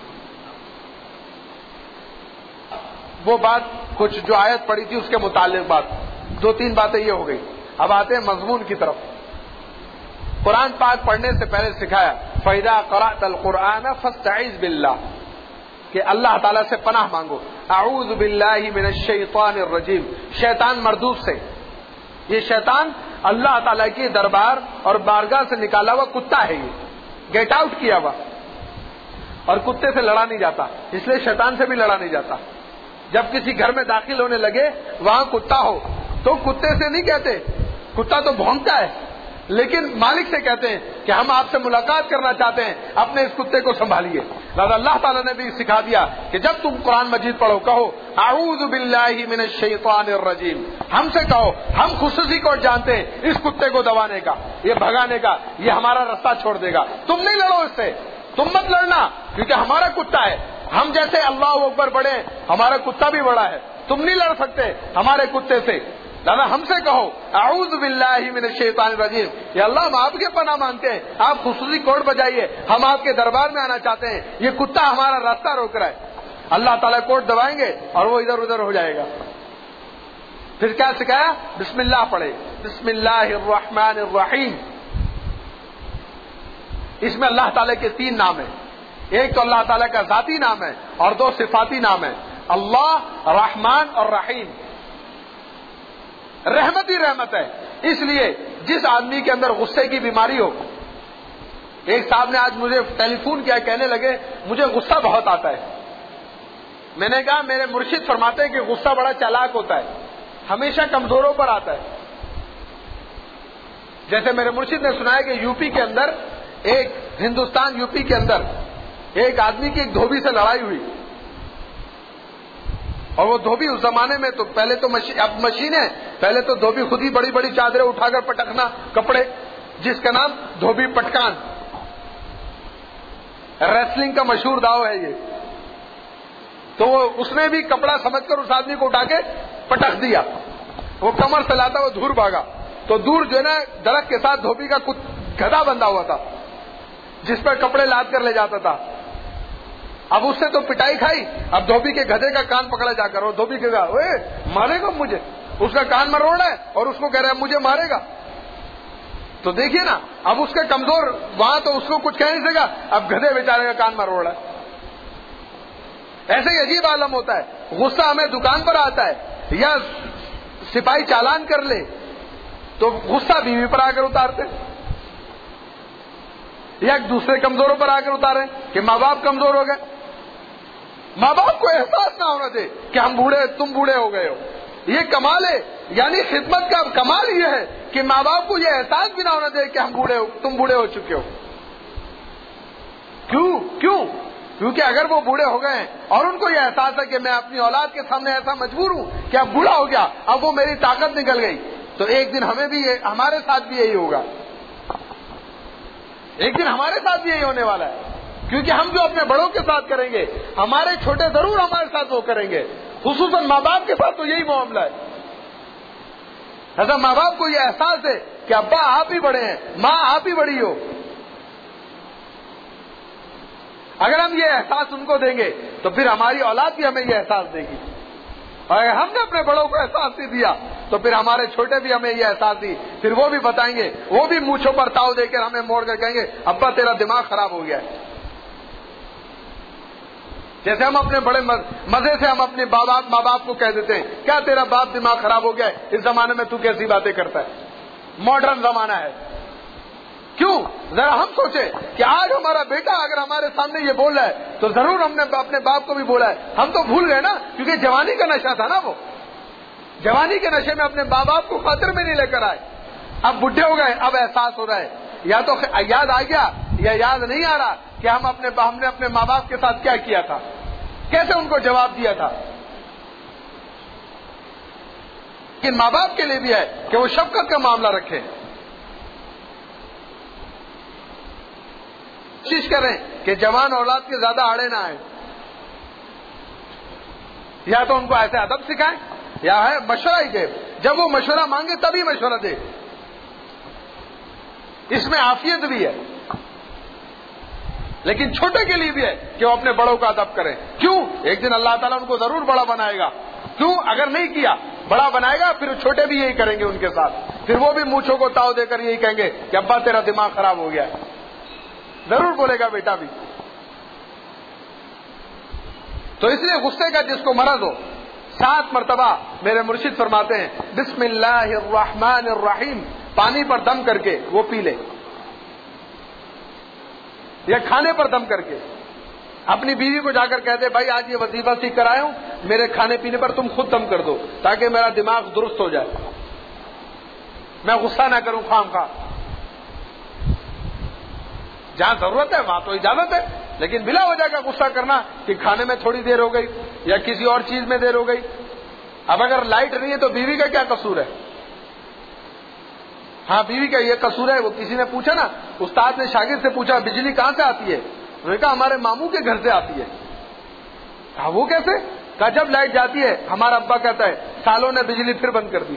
وہ بات کچھ جو آیت پڑی تھی اس کے متعلق بات, دو تین باتیں یہ ہو گئی. اب آتے ہیں مضمون کی طرف. قرآن پاک پڑھنے سے پہلے سکھایا فَإِذَا قَرَأْتَ الْقُرْآنَ فَاسْتَعِذْ بِاللَّهِ, کہ اللہ تعالیٰ سے پناہ مانگو. اعوذ باللہ من الشیطان الرجیم, شیطان مردود سے. یہ شیطان اللہ تعالیٰ کی دربار اور بارگاہ سے نکالا ہوا کتا ہے, یہ گیٹ آؤٹ کیا ہوا, اور کتے سے لڑا نہیں جاتا, اس لیے شیطان سے بھی لڑا نہیں جاتا. جب کسی گھر میں داخل ہونے لگے وہاں کتا ہو تو کتے سے نہیں کہتے, کتا تو بھونکتا ہے, لیکن مالک سے کہتے ہیں کہ ہم آپ سے ملاقات کرنا چاہتے ہیں, اپنے اس کتے کو سنبھالیے. لہذا اللہ تعالیٰ نے بھی سکھا دیا کہ جب تم قرآن مجید پڑھو کہو اعوذ باللہ من الشیطان الرجیم. ہم سے کہو, ہم خصوصی کو جانتے ہیں اس کتے کو دبانے کا, یہ بھگانے کا, یہ ہمارا راستہ چھوڑ دے گا. تم نہیں لڑو اس سے, تم مت لڑنا, کیونکہ ہمارا کتا ہے. ہم جیسے اللہ اکبر بڑے, ہمارا کتا بھی بڑا ہے, تم نہیں لڑ سکتے ہمارے کتے سے، لہذا ہم سے کہو اعوذ باللہ من الشیطان الرجیم، یا اللہ ہم آپ کے پناہ مانگتے ہیں، آپ خصوصی کوڈ بجائیے، ہم آپ کے دربار میں آنا چاہتے ہیں، یہ کتا ہمارا راستہ روک رہا ہے۔ اللہ تعالیٰ کوڈ دبائیں گے اور وہ ادھر ادھر ہو جائے گا۔ پھر کیا سکھایا؟ بسم اللہ پڑھے، بسم اللہ الرحمن الرحیم۔ اس میں اللہ تعالیٰ کے تین نام ہیں، ایک تو اللہ تعالیٰ کا ذاتی نام ہے اور دو صفاتی نام ہے، اللہ، رحمان اور رحیم۔ رحمت ہی رحمت ہے، اس لیے جس آدمی کے اندر غصے کی بیماری ہو، ایک صاحب نے آج مجھے ٹیلی فون کیا، کہنے لگے مجھے غصہ بہت آتا ہے۔ میں نے کہا میرے مرشد فرماتے ہیں کہ غصہ بڑا چالاک ہوتا ہے، ہمیشہ کمزوروں پر آتا ہے۔ جیسے میرے مرشد نے سنایا کہ یو پی کے اندر ایک ہندوستان یو پی کے اندر ایک آدمی کی ایک دھوبی سے لڑائی ہوئی، اور وہ دھوبی اس زمانے میں تو پہلے تو مشین اب مشین ہے، پہلے تو دھوبی خود ہی بڑی بڑی چادریں اٹھا کر پٹکنا کپڑے، جس کا نام دھوبی پٹکان، ریسلنگ کا مشہور داؤ ہے یہ۔ تو وہ اس نے بھی کپڑا سمجھ کر اس آدمی کو اٹھا کے پٹک دیا، وہ کمر سے لاتا وہ دور بھاگا، تو دور جو ہے نا درخت کے ساتھ دھوبی کا کچھ گدھا بندھا ہوا تھا جس پر کپڑے لاد کر لے جاتا تھا۔ اب اس سے تو پٹائی کھائی، اب دھوبی کے گدھے کا کان پکڑا جا کر، اور دھوبی کے کہا اوے مارے گا مجھے، اس کا کان مروڑ ہے اور اس کو کہہ رہا ہے مجھے مارے گا۔ تو دیکھیے نا، اب اس کے کمزور وہاں تو اس کو کچھ کہہ نہیں سکا، اب گدھے بیچارے کا کان مروڑ ہے۔ ایسے ہی عجیب عالم ہوتا ہے، غصہ ہمیں دکان پر آتا ہے یا سپاہی چالان کر لے تو غصہ بیوی پر آ کر اتارتے، یا ایک دوسرے کمزوروں پر آ کر اتارے کہ ماں باپ کمزور ہو گئے۔ ماں باپ کو احساس نہ ہونا دے کہ ہم بوڑھے تم بوڑھے ہو گئے ہو، یہ کمال ہے، یعنی خدمت کا کمال یہ ہے کہ ماں باپ کو یہ احساس بھی نہ ہونا دے کہ ہم بوڑھے ہو تم بوڑھے ہو چکے ہو۔ کیوں کیوں کیونکہ اگر وہ بوڑھے ہو گئے ہیں اور ان کو یہ احساس ہے کہ میں اپنی اولاد کے سامنے ایسا مجبور ہوں کہ اب بوڑھا ہو گیا، اب وہ میری طاقت نکل گئی، تو ایک دن ہمیں بھی ہمارے ساتھ بھی یہی ہوگا، ایک دن ہمارے ساتھ بھی یہی ہونے والا ہے، کیونکہ ہم جو اپنے بڑوں کے ساتھ کریں گے ہمارے چھوٹے ضرور ہمارے ساتھ وہ کریں گے، خصوصاً ماں باپ کے ساتھ تو یہی معاملہ ہے۔ ایسا ماں باپ کو یہ احساس ہے کہ ابا آپ ہی بڑے ہیں، ماں آپ ہی بڑی ہو۔ اگر ہم یہ احساس ان کو دیں گے تو پھر ہماری اولاد بھی ہمیں یہ احساس دے گی، اور اگر ہم نے اپنے بڑوں کو احساس نہیں دیا تو پھر ہمارے چھوٹے بھی ہمیں یہ احساس دی، پھر وہ بھی بتائیں گے، وہ بھی مونچھوں پر تاؤ دے کر ہمیں موڑ کر کہیں گے ابا تیرا دماغ خراب ہو گیا ہے۔ جیسے ہم اپنے بڑے مزے سے ہم اپنے باپ ماں باپ کو کہہ دیتے ہیں کیا تیرا باپ دماغ خراب ہو گیا ہے، اس زمانے میں تو کیسی باتیں کرتا ہے، ماڈرن زمانہ ہے۔ کیوں؟ ذرا ہم سوچیں کہ آج ہمارا بیٹا اگر ہمارے سامنے یہ بول رہا ہے تو ضرور ہم نے اپنے باپ کو بھی بولا ہے، ہم تو بھول گئے نا، کیونکہ جوانی کا نشہ تھا نا، وہ جوانی کے نشے میں اپنے ماں باپ کو خاطر میں نہیں لے کر آئے، اب بڈھے ہو گئے، اب احساس ہو رہا ہے، یا تو یاد آ گیا یا یاد نہیں آ رہا کہ ہم اپنے ہم نے اپنے ماں باپ کے ساتھ کیا کیا تھا، کیسے ان کو جواب دیا تھا۔ لیکن ماں باپ کے لیے بھی ہے کہ وہ شفقت کا معاملہ رکھیں، کوشش کریں کہ جوان اولاد کے زیادہ آڑے نہ آئے، یا تو ان کو ایسے ادب سکھائیں یا ہے مشورہ ہی دے، جب وہ مشورہ مانگے تبھی مشورہ دے، اس میں عافیت بھی ہے، لیکن چھوٹے کے لیے بھی ہے کہ وہ اپنے بڑوں کا ادب کریں۔ کیوں؟ ایک دن اللہ تعالیٰ ان کو ضرور بڑا بنائے گا، کیوں؟ اگر نہیں کیا بڑا بنائے گا پھر چھوٹے بھی یہی کریں گے ان کے ساتھ، پھر وہ بھی مونچھوں کو تاؤ دے کر یہی کہیں گے کہ ابا تیرا دماغ خراب ہو گیا ہے، ضرور بولے گا بیٹا بھی۔ تو اس لیے غصے کا جس کو مرض ہو سات مرتبہ میرے مرشد فرماتے ہیں بسم اللہ الرحمن الرحیم پانی پر دم کر کے وہ پی لے، یا کھانے پر دم کر کے اپنی بیوی کو جا کر کہتے بھائی آج یہ وظیفہ سیکھ کر آیا ہوں، میرے کھانے پینے پر تم خود دم کر دو تاکہ میرا دماغ درست ہو جائے، میں غصہ نہ کروں خام خواہ۔ جہاں ضرورت ہے وہاں تو اجازت ہے، لیکن بلا وجہ کا غصہ کرنا کہ کھانے میں تھوڑی دیر ہو گئی یا کسی اور چیز میں دیر ہو گئی۔ اب اگر لائٹ نہیں ہے تو بیوی کا کیا قصور ہے؟ ہاں بیوی کا یہ قصور ہے، وہ کسی نے پوچھا نا، استاد نے شاگرد سے پوچھا بجلی کہاں سے آتی ہے، انہوں نے کہا ہمارے ماموں کے گھر سے آتی ہے۔ کہا وہ کیسے؟ کہا جب لائٹ جاتی ہے ہمارا ابا کہتا ہے سالوں نے بجلی پھر بند کر دی.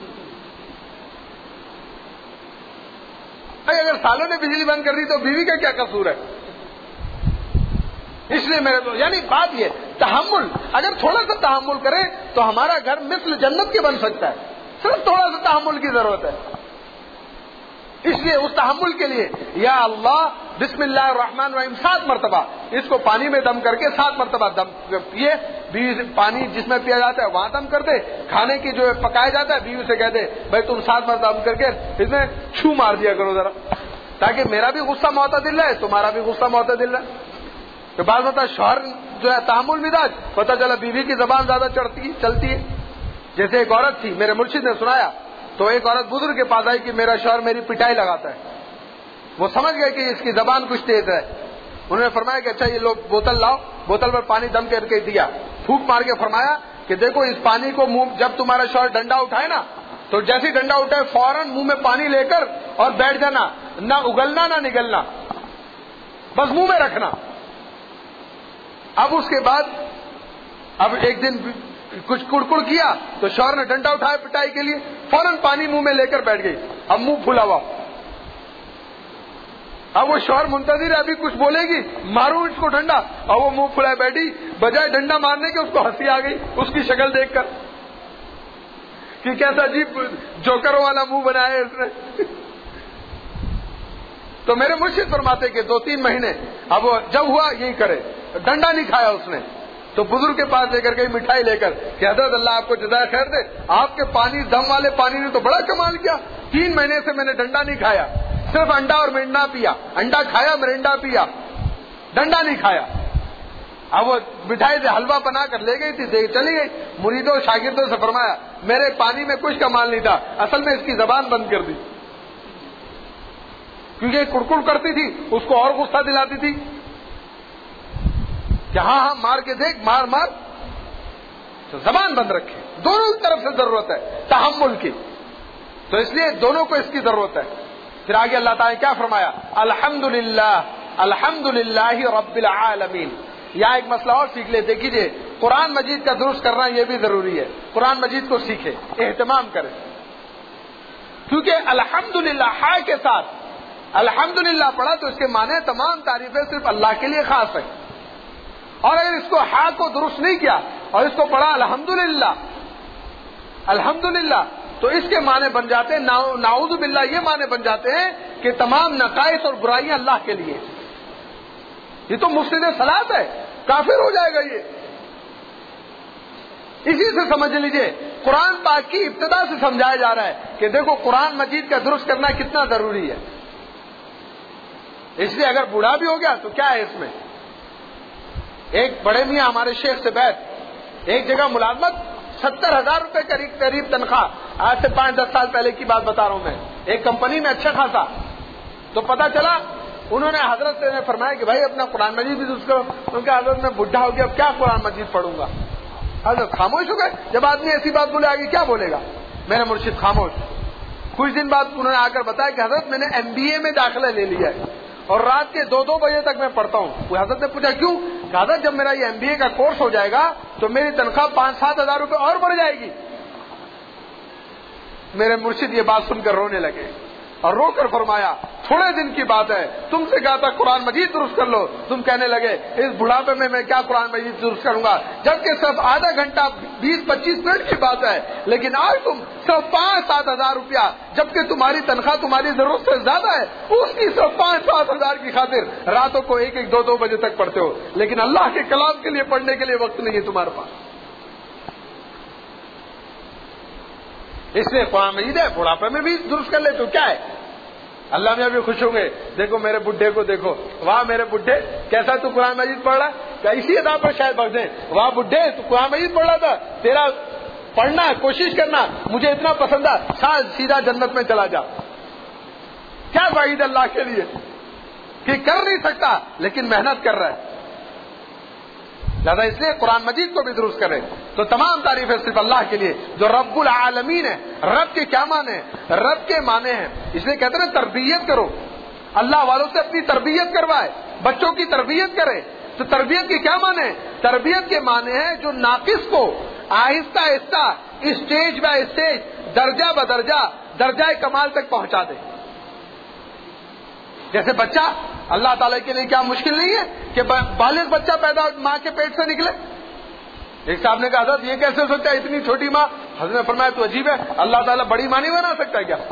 اگر سالوں نے بجلی بند کر دی تو بیوی کا کیا قصور ہے؟ اس لیے میرے تو یعنی بات یہ تحمل، اگر تھوڑا سا تحمل کرے تو ہمارا گھر مثل جنت کے بن سکتا ہے. صرف تھوڑا سا تحمل کی ضرورت ہے. اس لیے اس تحمل کے لیے یا اللہ بسم اللہ الرحمن الرحیم سات مرتبہ اس کو پانی میں دم کر کے سات مرتبہ دم پیے. بیوی پانی جس میں پیا جاتا ہے وہاں دم کر دے. کھانے کی جو پکایا جاتا ہے بیوی سے کہہ دے بھائی تم سات مرتبہ دم کر کے اس میں چھو مار دیا کرو ذرا، تاکہ میرا بھی غصہ معتدل رہے تمہارا بھی غصہ معتدل رہے. تو بعض ہوتا ہے شوہر جو ہے تحمل مزاج، پتہ چلا بیوی کی زبان زیادہ چڑھتی چلتی ہے. جیسے ایک عورت تھی، میرے مرشد نے سنایا، تو ایک عورت بزرگ کے پاس آئی کہ میرا شوہر میری پٹائی لگاتا ہے. وہ سمجھ گئے کہ اس کی زبان کچھ تیز ہے. انہوں نے فرمایا کہ اچھا یہ لوگ بوتل لاؤ. بوتل پر پانی دم کر کے دیا، پھونک مار کے فرمایا کہ دیکھو اس پانی کو منہ، جب تمہارا شوہر ڈنڈا اٹھائے نا تو جیسے ڈنڈا اٹھائے فوراً منہ میں پانی لے کر اور بیٹھ جانا، نہ اگلنا نہ نگلنا، بس منہ میں رکھنا. اب اس کے بعد اب ایک دن کچھ کڑکڑ کیا تو شوہر نے ڈنڈا اٹھایا پٹائی کے لیے، فوراً پانی منہ میں لے کر بیٹھ گئی. اب منہ پھلا ہوا. اب وہ شوہر منتظر ہے ابھی کچھ بولے گی، ماروں اس کو ڈنڈا، اور وہ منہ پھلائے بیٹھی. بجائے ڈنڈا مارنے کے اس کو ہنسی آ گئی اس کی شکل دیکھ کر کہ کیسا عجیب جوکروں والا منہ بنایا ہے اس نے. تو میرے مرشد فرماتے کہ دو تین مہینے اب وہ جب ہوا یہی کرے. ڈنڈا نہیں کھایا اس نے تو بزرگ کے پاس لے کر گئی مٹھائی لے کر کہ حضرت اللہ آپ کو جزائے خیر دے، آپ کے پانی دم والے پانی نے تو بڑا کمال کیا. تین مہینے سے میں نے ڈنڈا نہیں کھایا، صرف انڈا اور مرنڈا پیا. انڈا کھایا مرنڈا پیا، ڈنڈا نہیں کھایا. اب وہ مٹھائی سے حلوہ بنا کر لے گئی تھی، چلی گئی. مریدوں شاگردوں سے فرمایا میرے پانی میں کچھ کمال نہیں تھا، اصل میں اس کی زبان بند کر دی، کیونکہ کڑکڑ کرتی تھی اس کو اور غصہ دلاتی تھی کہ ہاں ہاں مار کے دیکھ، مار مار. تو زبان بند رکھے. دونوں طرف سے ضرورت ہے تحمل کی، تو اس لیے دونوں کو اس کی ضرورت ہے. پھر آگے اللہ تعالیٰ نے کیا فرمایا؟ الحمدللہ الحمدللہ رب العالمین. یہاں ایک مسئلہ اور سیکھ لے. دیکھیے قرآن مجید کا درست کرنا یہ بھی ضروری ہے. قرآن مجید کو سیکھے، اہتمام کرے، کیونکہ الحمدللہ ہا کے ساتھ الحمدللہ پڑھا تو اس کے معنی تمام تعریفیں صرف اللہ کے لیے خاص ہے. اور اگر اس کو ہا کو درست نہیں کیا اور اس کو پڑھا الحمدللہ الحمدللہ تو اس کے معنی بن جاتے ہیں نعوذ باللہ، یہ معنی بن جاتے ہیں کہ تمام نقائص اور برائیاں اللہ کے لیے. یہ تو مفسد صلاۃ ہے، کافر ہو جائے گا یہ. اسی سے سمجھ لیجئے قرآن پاک کی ابتدا سے سمجھایا جا رہا ہے کہ دیکھو قرآن مجید کا درست کرنا کتنا ضروری ہے. اس لیے اگر بوڑھا بھی ہو گیا تو کیا ہے اس میں. ایک بڑے میاں ہمارے شیخ سے بیعت، ایک جگہ ملازمت، ستر ہزار روپے قریب قریب تنخواہ. آج سے پانچ دس سال پہلے کی بات بتا رہا ہوں میں. ایک کمپنی میں اچھا خاصا. تو پتا چلا انہوں نے حضرت سے فرمایا کہ بھائی اپنا قرآن مجید بھی درست کرو. ان کے حضرت میں بڈھا ہو گیا اب کیا قرآن مجید پڑھوں گا. حضرت خاموش ہو گئے. جب آدمی ایسی بات بولے آگے کیا بولے گا. میرا مرشد خاموش. کچھ دن بعد انہوں نے آ کر بتایا کہ حضرت میں نے ایم بی اے میں داخلہ لے لیا ہے اور رات کے دو دو بجے تک میں پڑھتا ہوں. وہ حضرت نے پوچھا کیوں؟ کہ حضرت جب میرا یہ ایم بی اے کا کورس ہو جائے گا تو میری تنخواہ پانچ سات ہزار روپے اور بڑھ جائے گی. میرے مرشد یہ بات سن کر رونے لگے اور رو کر فرمایا تھوڑے دن کی بات ہے، تم سے کہا تھا قرآن مجید درست کر لو، تم کہنے لگے اس بڑھاپے میں میں کیا قرآن مجید درست کروں گا، جبکہ صرف آدھا گھنٹہ بیس پچیس منٹ کی بات ہے. لیکن آج تم صرف پانچ سات ہزار روپیہ، جبکہ تمہاری تنخواہ تمہاری ضرورت سے زیادہ ہے، اس کی صرف پانچ سات ہزار کی خاطر راتوں کو ایک ایک دو دو بجے تک پڑھتے ہو. لیکن اللہ کے کلام کے لیے پڑھنے کے لیے وقت نہیں ہے تمہارے پاس. اس لیے قرآن مجید ہے بڑھاپے میں بھی درست کر لے تو کیا ہے. اللہ میں بھی خوش ہوں گے. دیکھو میرے بڈھے کو دیکھو، واہ میرے بڈھے کیسا تو قرآن مجید پڑھ رہا. کیا اسی ادا پر شاید بخش دیں، واہ بڈھے تو قرآن مجید پڑھ رہا تھا، تیرا پڑھنا کوشش کرنا مجھے اتنا پسند ہے، سیدھا جنت میں چلا جا. کیا فائدہ اللہ کے لیے کہ کر نہیں سکتا لیکن محنت کر رہا ہے. لہذا اس لیے قرآن مجید کو بھی درست کرے. تو تمام تعریفیں صرف اللہ کے لیے جو رب العالمین ہے. رب کے کیا معنی ہیں؟ رب کے معنی ہیں، اس لیے کہتے ہیں تربیت کرو. اللہ والوں سے اپنی تربیت کروائے، بچوں کی تربیت کرے تو تربیت کے کیا معنی ہیں؟ تربیت کے معنی ہے جو ناقص کو آہستہ آہستہ اسٹیج بائی اسٹیج درجہ بدرجہ درجہ کمال تک پہنچا دے. جیسے بچہ اللہ تعالیٰ کے لیے کیا مشکل نہیں ہے کہ بالغ بچہ پیدا ماں کے پیٹ سے نکلے. ایک صاحب نے کہا حضرت یہ کیسے ہو سکتا ہے اتنی چھوٹی ماں؟ حضرت نے فرمایا تو عجیب ہے, اللہ تعالیٰ بڑی ماں نہیں بنا سکتا کیا؟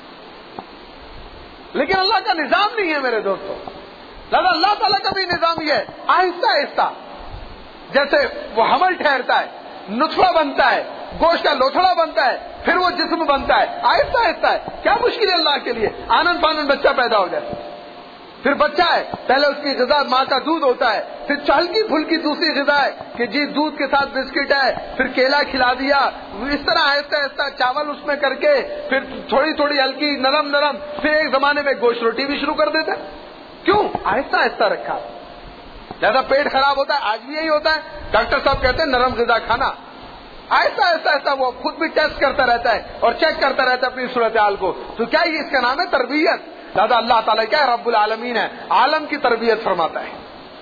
لیکن اللہ کا نظام نہیں ہے میرے دوستوں. لہذا اللہ تعالیٰ کا بھی نظام یہ ہے آہستہ آہستہ, جیسے وہ حمل ٹھہرتا ہے, نطفہ بنتا ہے, گوشت کا لوتھڑا بنتا ہے, پھر وہ جسم بنتا ہے, آہستہ آہستہ ہے. کیا مشکل ہے اللہ کے لیے آنن فانن بچہ پیدا ہو جائے. پھر بچہ ہے, پہلے اس کی غذا ماں کا دودھ ہوتا ہے, پھر ہلکی پھلکی دوسری غذا ہے کہ جی دودھ کے ساتھ بسکٹ ہے, پھر کیلا کھلا دیا, اس طرح آہستہ آہستہ چاول اس میں کر کے پھر تھوڑی تھوڑی ہلکی نرم نرم, پھر ایک زمانے میں گوشت روٹی بھی شروع کر دیتے. کیوں؟ آہستہ آہستہ رکھا. زیادہ پیٹ خراب ہوتا ہے, آج بھی یہی ہوتا ہے, ڈاکٹر صاحب کہتے ہیں نرم غذا کھانا. آہستہ آہستہ آہستہ وہ خود بھی ٹیسٹ کرتا رہتا ہے اور چیک کرتا رہتا ہے اپنی صورتحال کو. تو کیا یہ اس کا نام ہے تربیت؟ دادا اللہ تعالیٰ کیا ہے؟ رب العالمین ہے, عالم کی تربیت فرماتا ہے.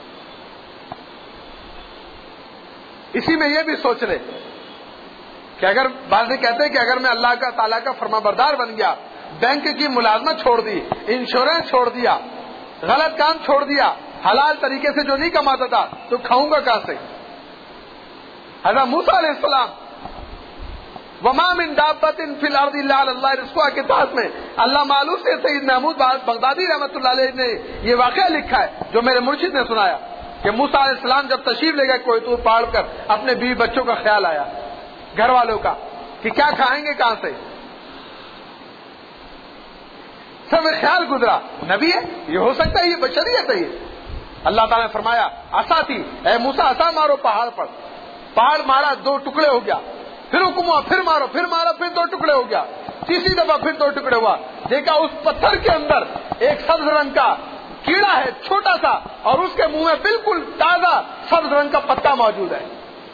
اسی میں یہ بھی سوچ لے کہ اگر بعض کہتے ہیں کہ اگر میں اللہ کا تعالیٰ کا فرما بردار بن گیا, بینک کی ملازمت چھوڑ دی, انشورنس چھوڑ دیا, غلط کام چھوڑ دیا, حلال طریقے سے جو نہیں کماتا تھا, تو کھاؤں گا کہاں سے؟ حضرت موسیٰ علیہ السلام وما من دابۃ فی الارض الا علی اللہ رزقها کے تحت میں اللہ معلوم سے سید محمود بغدادی رحمۃ اللہ علیہ نے یہ واقعہ لکھا ہے جو میرے مرشد نے سنایا کہ موسیٰ علیہ السلام جب تشریف لے گئے کوئی طور پہاڑ کر, اپنے بیوی بچوں کا خیال آیا, گھر والوں کا, کہ کیا کھائیں گے کہاں سے. سب خیال گزرا نبی ہے, یہ ہو سکتا ہے, یہ بشریت ہے. یہ اللہ تعالیٰ نے فرمایا عصا تھی, اے موسیٰ عصا مارو پہاڑ پر. پہاڑ مارا, دو ٹکڑے ہو گیا. پھر حکم ہوا, پھر مارو, پھر مارا, پھر دو ٹکڑے ہو گیا. تیسری دفعہ پھر دو ٹکڑے ہوا. دیکھا اس پتھر کے اندر ایک سبز رنگ کا کیڑا ہے چھوٹا سا, اور اس کے منہ میں بالکل تازہ سبز رنگ کا پتا موجود ہے.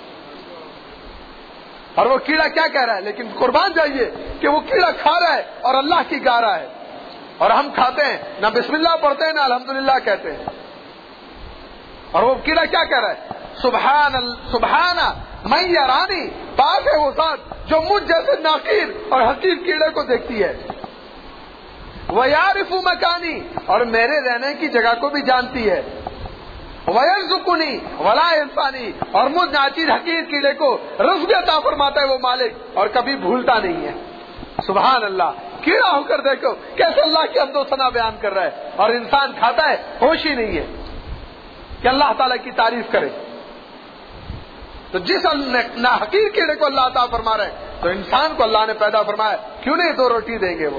اور وہ کیڑا کیا کہہ رہا ہے, لیکن قربان جائیے کہ وہ کیڑا کھا رہا ہے اور اللہ کی گا رہا ہے. اور ہم کھاتے ہیں, نہ بسم اللہ پڑھتے ہیں, نہ الحمدللہ کہتے ہیں. اور وہ کیڑا کیا کہہ رہا ہے, سبحان سبحان میں یرانی, پاک ہے وہ ذات جو مجھ جیسے ناقیر اور حقیر کیڑے کو دیکھتی ہے. وَيَعْرِفُ مَكَانِي, اور میرے رہنے کی جگہ کو بھی جانتی ہے. وَيَرْزُقُنِي وَلَا يَنْسَانِي, اور مجھ ناچیر حقیر کیڑے کو رزق عطا فرماتا ہے وہ مالک, اور کبھی بھولتا نہیں ہے. سبحان اللہ, کیڑا ہو کر دیکھو کیسے اللہ کی حمد و ثنا بیان کر رہا ہے, اور انسان کھاتا ہے, ہوش ہی نہیں ہے کہ اللہ تعالیٰ کی تعریف کرے. تو جس نہ حقیر کیڑے کو اللہ عطا فرما رہے ہیں, تو انسان کو اللہ نے پیدا فرمایا, کیوں نہیں دو روٹی دیں گے وہ.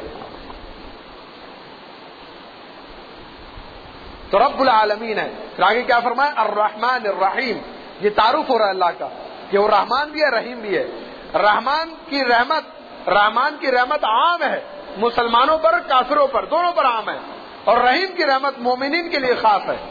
تو رب العالمین ہے. پھر آگے کیا فرمایا, الرحمن الرحیم, یہ تعارف ہو رہا ہے اللہ کا کہ وہ رحمان بھی ہے رحیم بھی ہے. رحمان کی رحمت, رحمان کی رحمت عام ہے مسلمانوں پر, کافروں پر, دونوں پر عام ہے. اور رحیم کی رحمت مومنین کے لیے خاص ہے.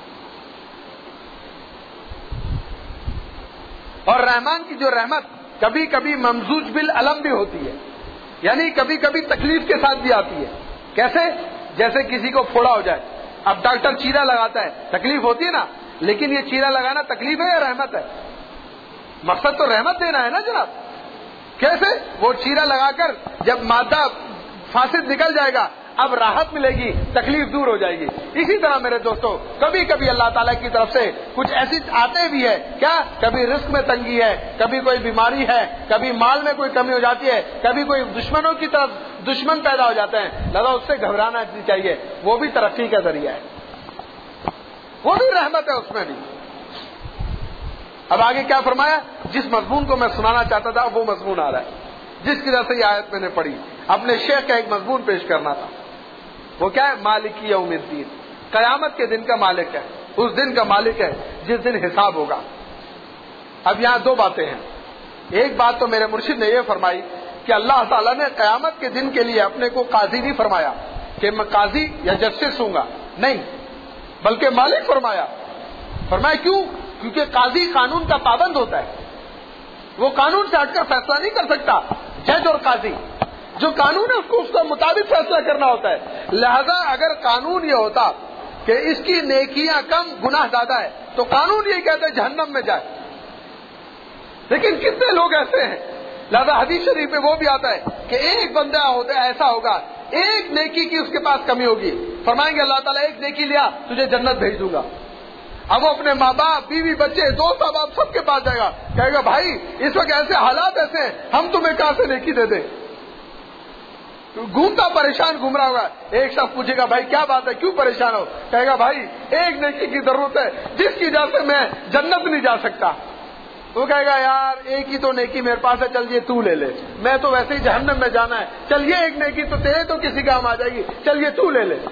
اور رحمان کی جو رحمت کبھی کبھی ممزوج بالعلم بھی ہوتی ہے, یعنی کبھی کبھی تکلیف کے ساتھ بھی آتی ہے. کیسے؟ جیسے کسی کو پھوڑا ہو جائے, اب ڈاکٹر چیرا لگاتا ہے, تکلیف ہوتی ہے نا, لیکن یہ چیرا لگانا تکلیف ہے یا رحمت ہے؟ مقصد تو رحمت دینا ہے نا جناب. کیسے؟ وہ چیرا لگا کر جب مادہ فاسد نکل جائے گا, اب راحت ملے گی, تکلیف دور ہو جائے گی. اسی طرح میرے دوستوں کبھی کبھی اللہ تعالیٰ کی طرف سے کچھ ایسی آتے بھی ہے, کیا کبھی رزق میں تنگی ہے, کبھی کوئی بیماری ہے, کبھی مال میں کوئی کمی ہو جاتی ہے, کبھی کوئی دشمنوں کی طرف دشمن پیدا ہو جاتے ہیں. لگا اس سے گھبرانا نہیں چاہیے, وہ بھی ترقی کا ذریعہ ہے, وہ بھی رحمت ہے اس میں بھی. اب آگے کیا فرمایا, جس مضمون کو میں سنانا چاہتا تھا وہ مضمون آ رہا ہے جس کی وجہ سے یہ آیت میں نے پڑھی. اپنے شیخ کا ایک مضمون پیش کرنا تھا. وہ کیا ہے؟ مالک یوم الدین, قیامت کے دن کا مالک ہے, اس دن کا مالک ہے جس دن حساب ہوگا. اب یہاں دو باتیں ہیں. ایک بات تو میرے مرشد نے یہ فرمائی کہ اللہ تعالیٰ نے قیامت کے دن کے لیے اپنے کو قاضی نہیں فرمایا کہ میں قاضی یا جسٹس ہوں گا, نہیں, بلکہ مالک فرمایا. فرمایا کیوں؟ کیونکہ قاضی قانون کا پابند ہوتا ہے, وہ قانون سے ہٹ کر فیصلہ نہیں کر سکتا. جج اور قاضی جو قانون ہے اس کو اس کے مطابق فیصلہ کرنا ہوتا ہے. لہذا اگر قانون یہ ہوتا کہ اس کی نیکیاں کم گناہ زیادہ ہے, تو قانون یہی کہتا ہے جہنم میں جائے. لیکن کتنے لوگ ایسے ہیں؟ لہذا حدیث شریف میں وہ بھی آتا ہے کہ ایک بندہ ہوتا ہے ایسا ہوگا، ایک نیکی کی اس کے پاس کمی ہوگی، فرمائیں گے اللہ تعالیٰ ایک نیکی لیا تجھے جنت بھیج دوں گا. اب وہ اپنے ماں باپ، بیوی، بچے، دوست احباب سب کے پاس جائے گا، کہے گا بھائی اس وقت ایسے حالات ایسے ہیں، ہم تمہیں کہاں سے نیکی دے دیں؟ گھومتا پریشان گھوم رہا ہوگا. ایک شخص پوچھے گا بھائی کیا بات ہے، کیوں پریشان ہو؟ کہے گا بھائی ایک نیکی کی ضرورت ہے جس کی وجہ سے میں جنت نہیں جا سکتا. وہ کہے گا یار ایک ہی تو نیکی میرے پاس ہے، چل یہ تو لے لے، میں تو ویسے ہی جہنم میں جانا ہے، چل یہ ایک نیکی تو تیرے تو کسی کام آ جائے گی، چل یہ تو لے لے.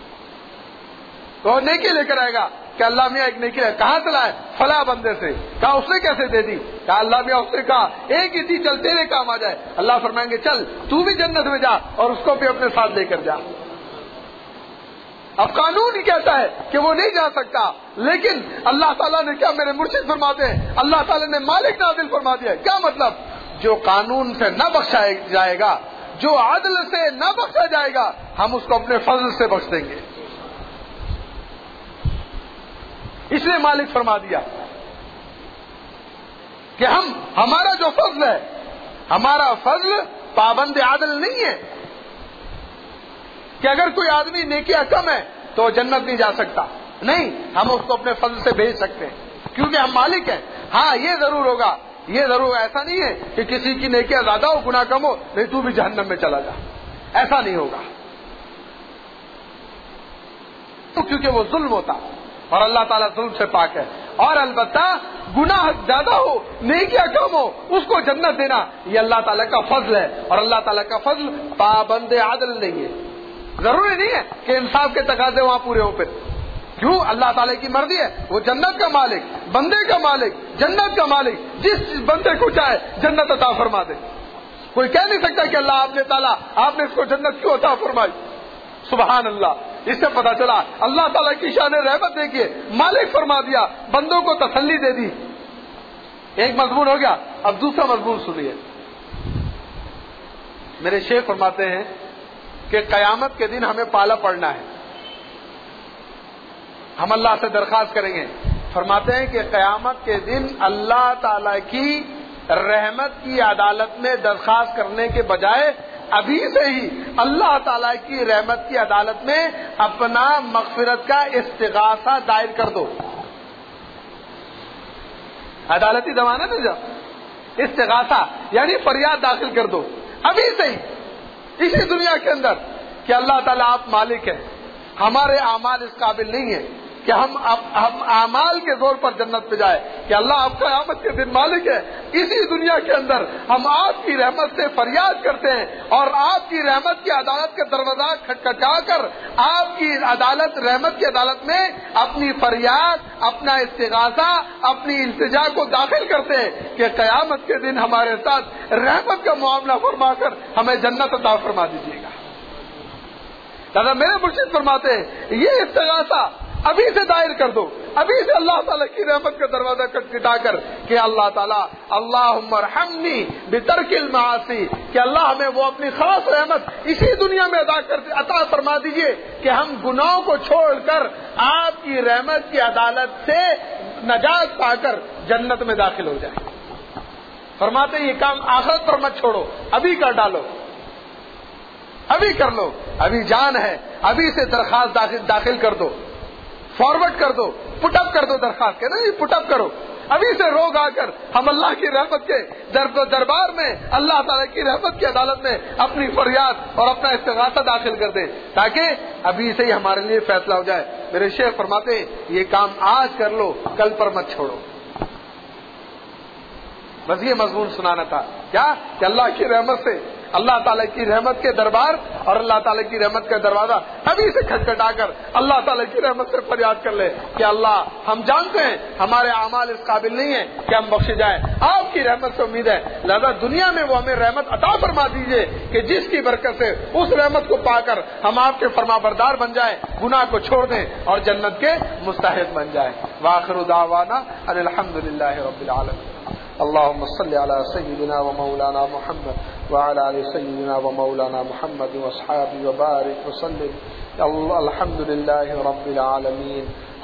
تو نیکی لے کر آئے گا کہ اللہ میاں ایک نیکی ہے، کہاں سے لائے؟ فلاں بندے سے. کہا اس نے کیسے دے دی؟ کہا اللہ میاں اس نے کہا ایک ہی تھی، چل تیرے کام آ جائے. اللہ فرمائیں گے چل تو بھی جنت میں جا اور اس کو بھی اپنے ساتھ لے کر جا. اب قانون ہی کہتا ہے کہ وہ نہیں جا سکتا، لیکن اللہ تعالیٰ نے کیا، میرے مرشد فرماتے ہیں اللہ تعالیٰ نے مالک نازل فرما دیا. کیا مطلب؟ جو قانون سے نہ بخشا جائے گا، جو عدل سے نہ بخشا جائے گا، ہم اس کو اپنے فضل سے بخش دیں گے. اس لیے مالک فرما دیا کہ ہم ہمارا جو فضل ہے، ہمارا فضل پابند عدل نہیں ہے کہ اگر کوئی آدمی نیکیاں کم ہے تو جنت نہیں جا سکتا. نہیں، ہم اس کو اپنے فضل سے بھیج سکتے ہیں کیونکہ ہم مالک ہیں. ہاں یہ ضرور ہوگا، یہ ضرور ایسا نہیں ہے کہ کسی کی نیکیاں زیادہ ہو، گناہ کم ہو، نہیں تو بھی جہنم میں چلا جا، ایسا نہیں ہوگا کیونکہ وہ ظلم ہوتا اور اللہ تعالیٰ ظلم سے پاک ہے. اور البتہ گناہ زیادہ ہو، نیکیاں کم ہو، اس کو جنت دینا یہ اللہ تعالیٰ کا فضل ہے. اور اللہ تعالیٰ کا فضل پابند عدل نہیں ہے. ضروری نہیں ہے کہ انصاف کے تقاضے وہاں پورے ہوں. پھر کیوں؟ اللہ تعالیٰ کی مرضی ہے، وہ جنت کا مالک، بندے کا مالک، جنت کا مالک، جس بندے کو چاہے جنت عطا فرما دے. کوئی کہہ نہیں سکتا کہ اللہ آپ نے تعالیٰ آپ نے اس کو جنت کیوں عطا فرمائی. سبحان اللہ. اس سے پتا چلا اللہ تعالیٰ کی شان رحمت دیکھیے، مالک فرما دیا، بندوں کو تسلی دے دی. ایک مضمون ہو گیا. اب دوسرا مضمون سنیے. میرے شیخ فرماتے ہیں کہ قیامت کے دن ہمیں پالا پڑنا ہے. ہم اللہ سے درخواست کریں گے. فرماتے ہیں کہ قیامت کے دن اللہ تعالی کی رحمت کی عدالت میں درخواست کرنے کے بجائے ابھی سے ہی اللہ تعالی کی رحمت کی عدالت میں اپنا مغفرت کا استغاثہ دائر کر دو. عدالتی زمانہ میں جب استغاثہ یعنی فریاد داخل کر دو ابھی سے ہی اسی دنیا کے اندر کہ اللہ تعالیٰ آپ مالک ہیں، ہمارے اعمال اس قابل نہیں ہیں کہ ہم ہم اعمال کے زور پر جنت پہ جائے، کہ اللہ آپ قیامت کے دن مالک ہے. اسی دنیا کے اندر ہم آپ کی رحمت سے فریاد کرتے ہیں اور آپ کی رحمت کی عدالت کا دروازہ کھٹکھٹا کر آپ کی عدالت رحمت کی عدالت میں اپنی فریاد، اپنا استغاثہ، اپنی التجا کو داخل کرتے ہیں کہ قیامت کے دن ہمارے ساتھ رحمت کا معاملہ فرما کر ہمیں جنت عطا فرما دیجیے گا. دادا میرے مرشد فرماتے ہیں یہ استغاثہ ابھی سے دائر کر دو، ابھی سے اللہ تعالیٰ کی رحمت کا دروازہ کٹکھٹا کر کہ اللہ تعالیٰ اللہم ارحمنی بترک المعاصی، کہ اللہ ہمیں وہ اپنی خاص رحمت اسی دنیا میں ادا کر عطا فرما دیجئے کہ ہم گناہوں کو چھوڑ کر آپ کی رحمت کی عدالت سے نجات پا کر جنت میں داخل ہو جائیں. فرماتے یہ کام آخرت پر مت چھوڑو، ابھی کر ڈالو، ابھی کر لو، ابھی جان ہے، ابھی سے درخواست داخل داخل کر دو، فارورڈ کر دو، پٹ اپ کر دو درخواست کے نہیں پٹ اپ کرو. ابھی سے روگ آ کر ہم اللہ کی رحمت کے در دربار میں اللہ تعالیٰ کی رحمت کی عدالت میں اپنی فریاد اور اپنا استغاثہ داخل کر دیں تاکہ ابھی سے ہی ہمارے لیے فیصلہ ہو جائے. میرے شیخ فرماتے ہیں یہ کام آج کر لو، کل پر مت چھوڑو. بس یہ مضمون سنانا تھا کیا کہ اللہ کی رحمت سے، اللہ تعالیٰ کی رحمت کے دربار اور اللہ تعالیٰ کی رحمت کا دروازہ ابھی سے کھٹکھٹا کر اللہ تعالیٰ کی رحمت سے فریاد کر لے کہ اللہ ہم جانتے ہیں ہمارے اعمال اس قابل نہیں ہیں کہ ہم بخشے جائیں، آپ کی رحمت سے امید ہے، لہذا دنیا میں وہ ہمیں رحمت عطا فرما دیجیے کہ جس کی برکت سے اس رحمت کو پا کر ہم آپ کے فرما بردار بن جائیں، گناہ کو چھوڑ دیں اور جنت کے مستحق بن جائیں. وآخر دعوانا ان الحمد للہ رب العالمین. اللهم صل على سيدنا ومولانا محمد وعلى آل سيدنا ومولانا محمد واصحابه وبارك وسلم الحمد للہ رب العالمین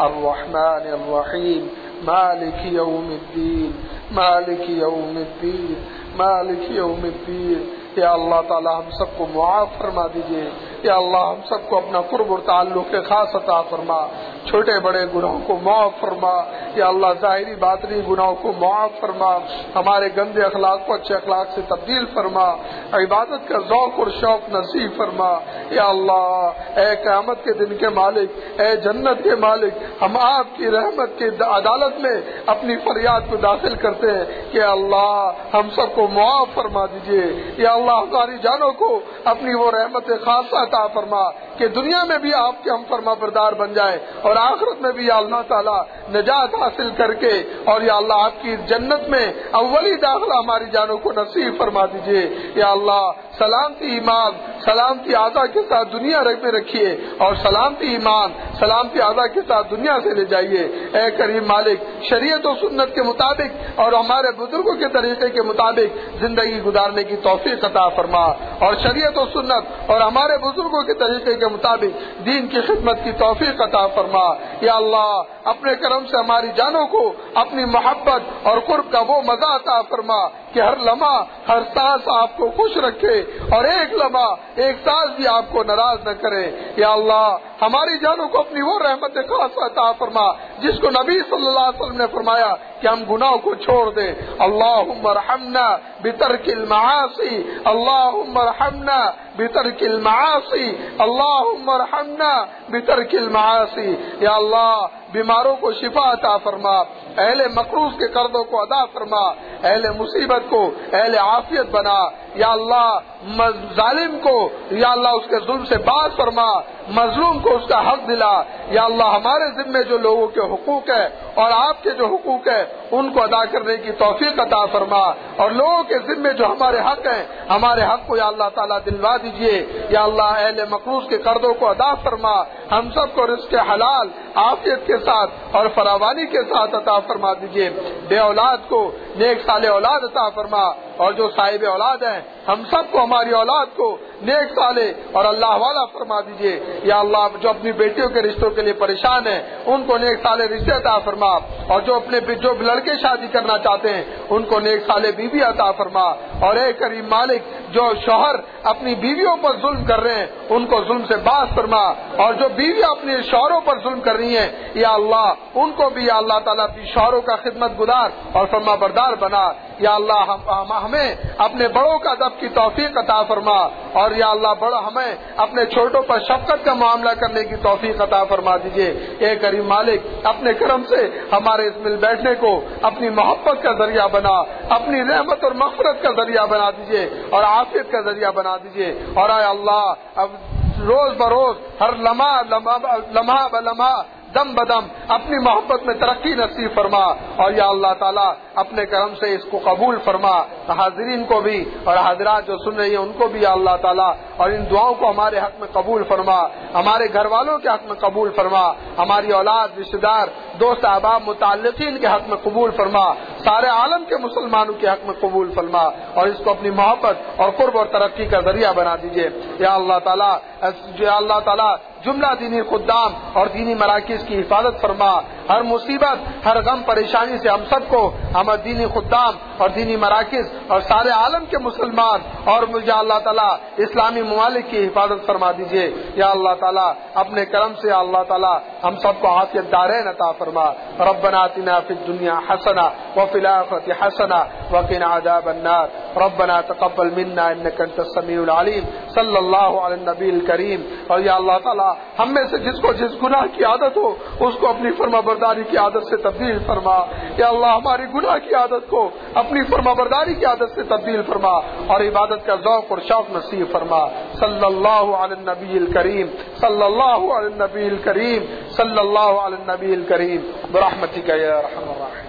الرحمن الرحیم مالک یوم الدین مالک یوم الدین مالک یوم الدین. یا اللہ تعالی ہم سب کو معاف فرما دیجیے. یا اللہ ہم سب کو اپنا قرب اور تعلق خاص عطا فرما. چھوٹے بڑے گناہوں کو معاف فرما. یا اللہ ظاہری باطنی گناہوں کو معاف فرما. ہمارے گندے اخلاق کو اچھے اخلاق سے تبدیل فرما. عبادت کا ذوق اور شوق نصیب فرما. یا اللہ اے قیامت کے دن کے مالک، اے جنت کے مالک، ہم آپ کی رحمت کی عدالت میں اپنی فریاد کو داخل کرتے ہیں کہ اللہ ہم سب کو معاف فرما دیجیے. یا اللہ ہماری جانوں کو اپنی وہ رحمت خاصہ عطا فرما کہ دنیا میں بھی آپ کے ہم فرما بردار بن جائے اور آخرت میں بھی یا اللہ تعالی نجات حاصل کر کے اور یا اللہ آپ کی جنت میں اولی داخلہ ہماری جانوں کو نصیب فرما دیجیے. یا اللہ سلامتی ایمان سلامتی اعضاء کے ساتھ دنیا میں رکھیے اور سلامتی ایمان سلامتی اعضاء کے ساتھ دنیا سے لے جائیے. اے کریم مالک شریعت و سنت کے مطابق اور ہمارے بزرگوں کے طریقے کے مطابق زندگی گزارنے کی توفیق عطا فرما اور شریعت و سنت اور ہمارے بزرگوں کے طریقے کے مطابق دین کی خدمت کی توفیق عطا فرما. یا اللہ اپنے کرم سے ہماری جانوں کو اپنی محبت اور قرب کا وہ مزہ عطا فرما کہ ہر لمحہ ہر سانس آپ کو خوش رکھے اور ایک لمحہ ایک سانس بھی آپ کو ناراض نہ کرے. یا اللہ ہماری جانوں کو اپنی وہ رحمت خاص عطا فرما جس کو نبی صلی اللہ علیہ وسلم نے فرمایا کہ ہم گناہوں کو چھوڑ دیں. اللہم ارحمنا بترک المعاصی اللہم ارحمنا بترک المعاصی اللہم ارحمنا بترک المعاصی. یا اللہ بیماروں کو شفا عطا فرما. اہل مقروض کے قرضوں کو ادا فرما. اہل مصیبت کو اہل عافیت بنا. یا اللہ ظالم کو یا اللہ اس کے ظلم سے باز فرما. مظلوم کو اس کا حق دلا. یا اللہ ہمارے ذمے جو لوگوں کے حقوق ہے اور آپ کے جو حقوق ہے ان کو ادا کرنے کی توفیق عطا فرما اور لوگوں کے ذمے جو ہمارے حق ہیں ہمارے حق کو یا اللہ تعالیٰ دلوا دیجیے. یا اللہ اہل مقروض کے قرضوں کو ادا فرما. ہم سب کو رزق حلال عافیت کے ساتھ اور فراوانی کے ساتھ عطا فرما دیجیے. بے اولاد کو نیک صالح اولاد عطا فرما اور جو صاحب اولاد ہیں ہم سب کو ہماری اولاد کو نیک صالح اور اللہ والا فرما دیجیے. یا اللہ جو اپنی بیٹیوں کے رشتوں کے لیے پریشان ہیں ان کو نیک صالح رشتے عطا فرما اور جو اپنے جو لڑکے شادی کرنا چاہتے ہیں ان کو نیک صالح بیوی عطا فرما. اور اے کریم مالک جو شوہر اپنی بیویوں پر ظلم کر رہے ہیں ان کو ظلم سے باز فرما اور جو بیویاں اپنے شوہروں پر ظلم کر رہی ہیں یا اللہ ان کو بھی یا اللہ تعالیٰ اپنی شوہروں کا خدمت گزار اور فرما بردار بنا. یا اللہ ہم ہمیں اپنے بڑوں کا ادب کی توفیق عطا فرما اور یا اللہ بڑا ہمیں اپنے چھوٹوں پر شفقت کا معاملہ کرنے کی توفیق عطا فرما دیجیے. اے کریم مالک اپنے کرم سے ہمارے اس مل بیٹھنے کو اپنی محبت کا ذریعہ بنا اپنی رحمت اور مغفرت کا ذریعہ بنا دیجیے اور عافیت کا ذریعہ بنا دیجیے. اور اے اللہ اب روز بروز ہر لمحہ لمحہ لمحہ بلمحہ دم بدم اپنی محبت میں ترقی نصیب فرما اور یا اللہ تعالیٰ اپنے کرم سے اس کو قبول فرما. حاضرین کو بھی اور حاضرات جو سن رہی ہیں ان کو بھی یا اللہ تعالیٰ اور ان دعاؤں کو ہمارے حق میں قبول فرما. ہمارے گھر والوں کے حق میں قبول فرما. ہماری اولاد رشتہ دار دوست احباب متعلقین کے حق میں قبول فرما. سارے عالم کے مسلمانوں کے حق میں قبول فرما اور اس کو اپنی محبت اور قرب اور ترقی کا ذریعہ بنا دیجیے. یا اللہ تعالیٰ یا اللہ تعالیٰ جملہ دینی خدام اور دینی مراکز کی حفاظت فرما. ہر مصیبت ہر غم پریشانی سے ہم سب کو ہم دینی خدام اور دینی مراکز اور سارے عالم کے مسلمان اور یا اللہ تعالیٰ اسلامی ممالک کی حفاظت فرما دیجیے. یا اللہ تعالیٰ اپنے کرم سے یا اللہ تعالیٰ ہم سب کو عافیت دارین عطا فرما. ربنا آتنا فی الدنیا حسنہ وفی الآخرۃ حسنہ وقنا عذاب النار. ربنا تقبل منا انک انت السمیع العلیم. صلی اللہ علی النبی الکریم. اور یا اللہ تعالیٰ ہم میں سے جس کو جس گناہ کی عادت ہو اس کو اپنی فرما برداری کی عادت سے تبدیل فرما. یا اللہ ہماری گناہ کی عادت کو اپنی فرما برداری کی عادت سے تبدیل فرما اور عبادت کا ذوق اور شوق نصیب فرما. صلی اللہ علی النبی الکریم صلی اللہ علی النبی الکریم صلی اللہ علی النبی الکریم برحمتک یا ارحم الراحمین.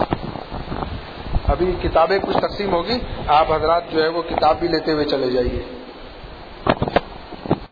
ابھی کتابیں کچھ تقسیم ہوگی آپ حضرات جو ہے وہ کتاب بھی لیتے ہوئے چلے جائیے.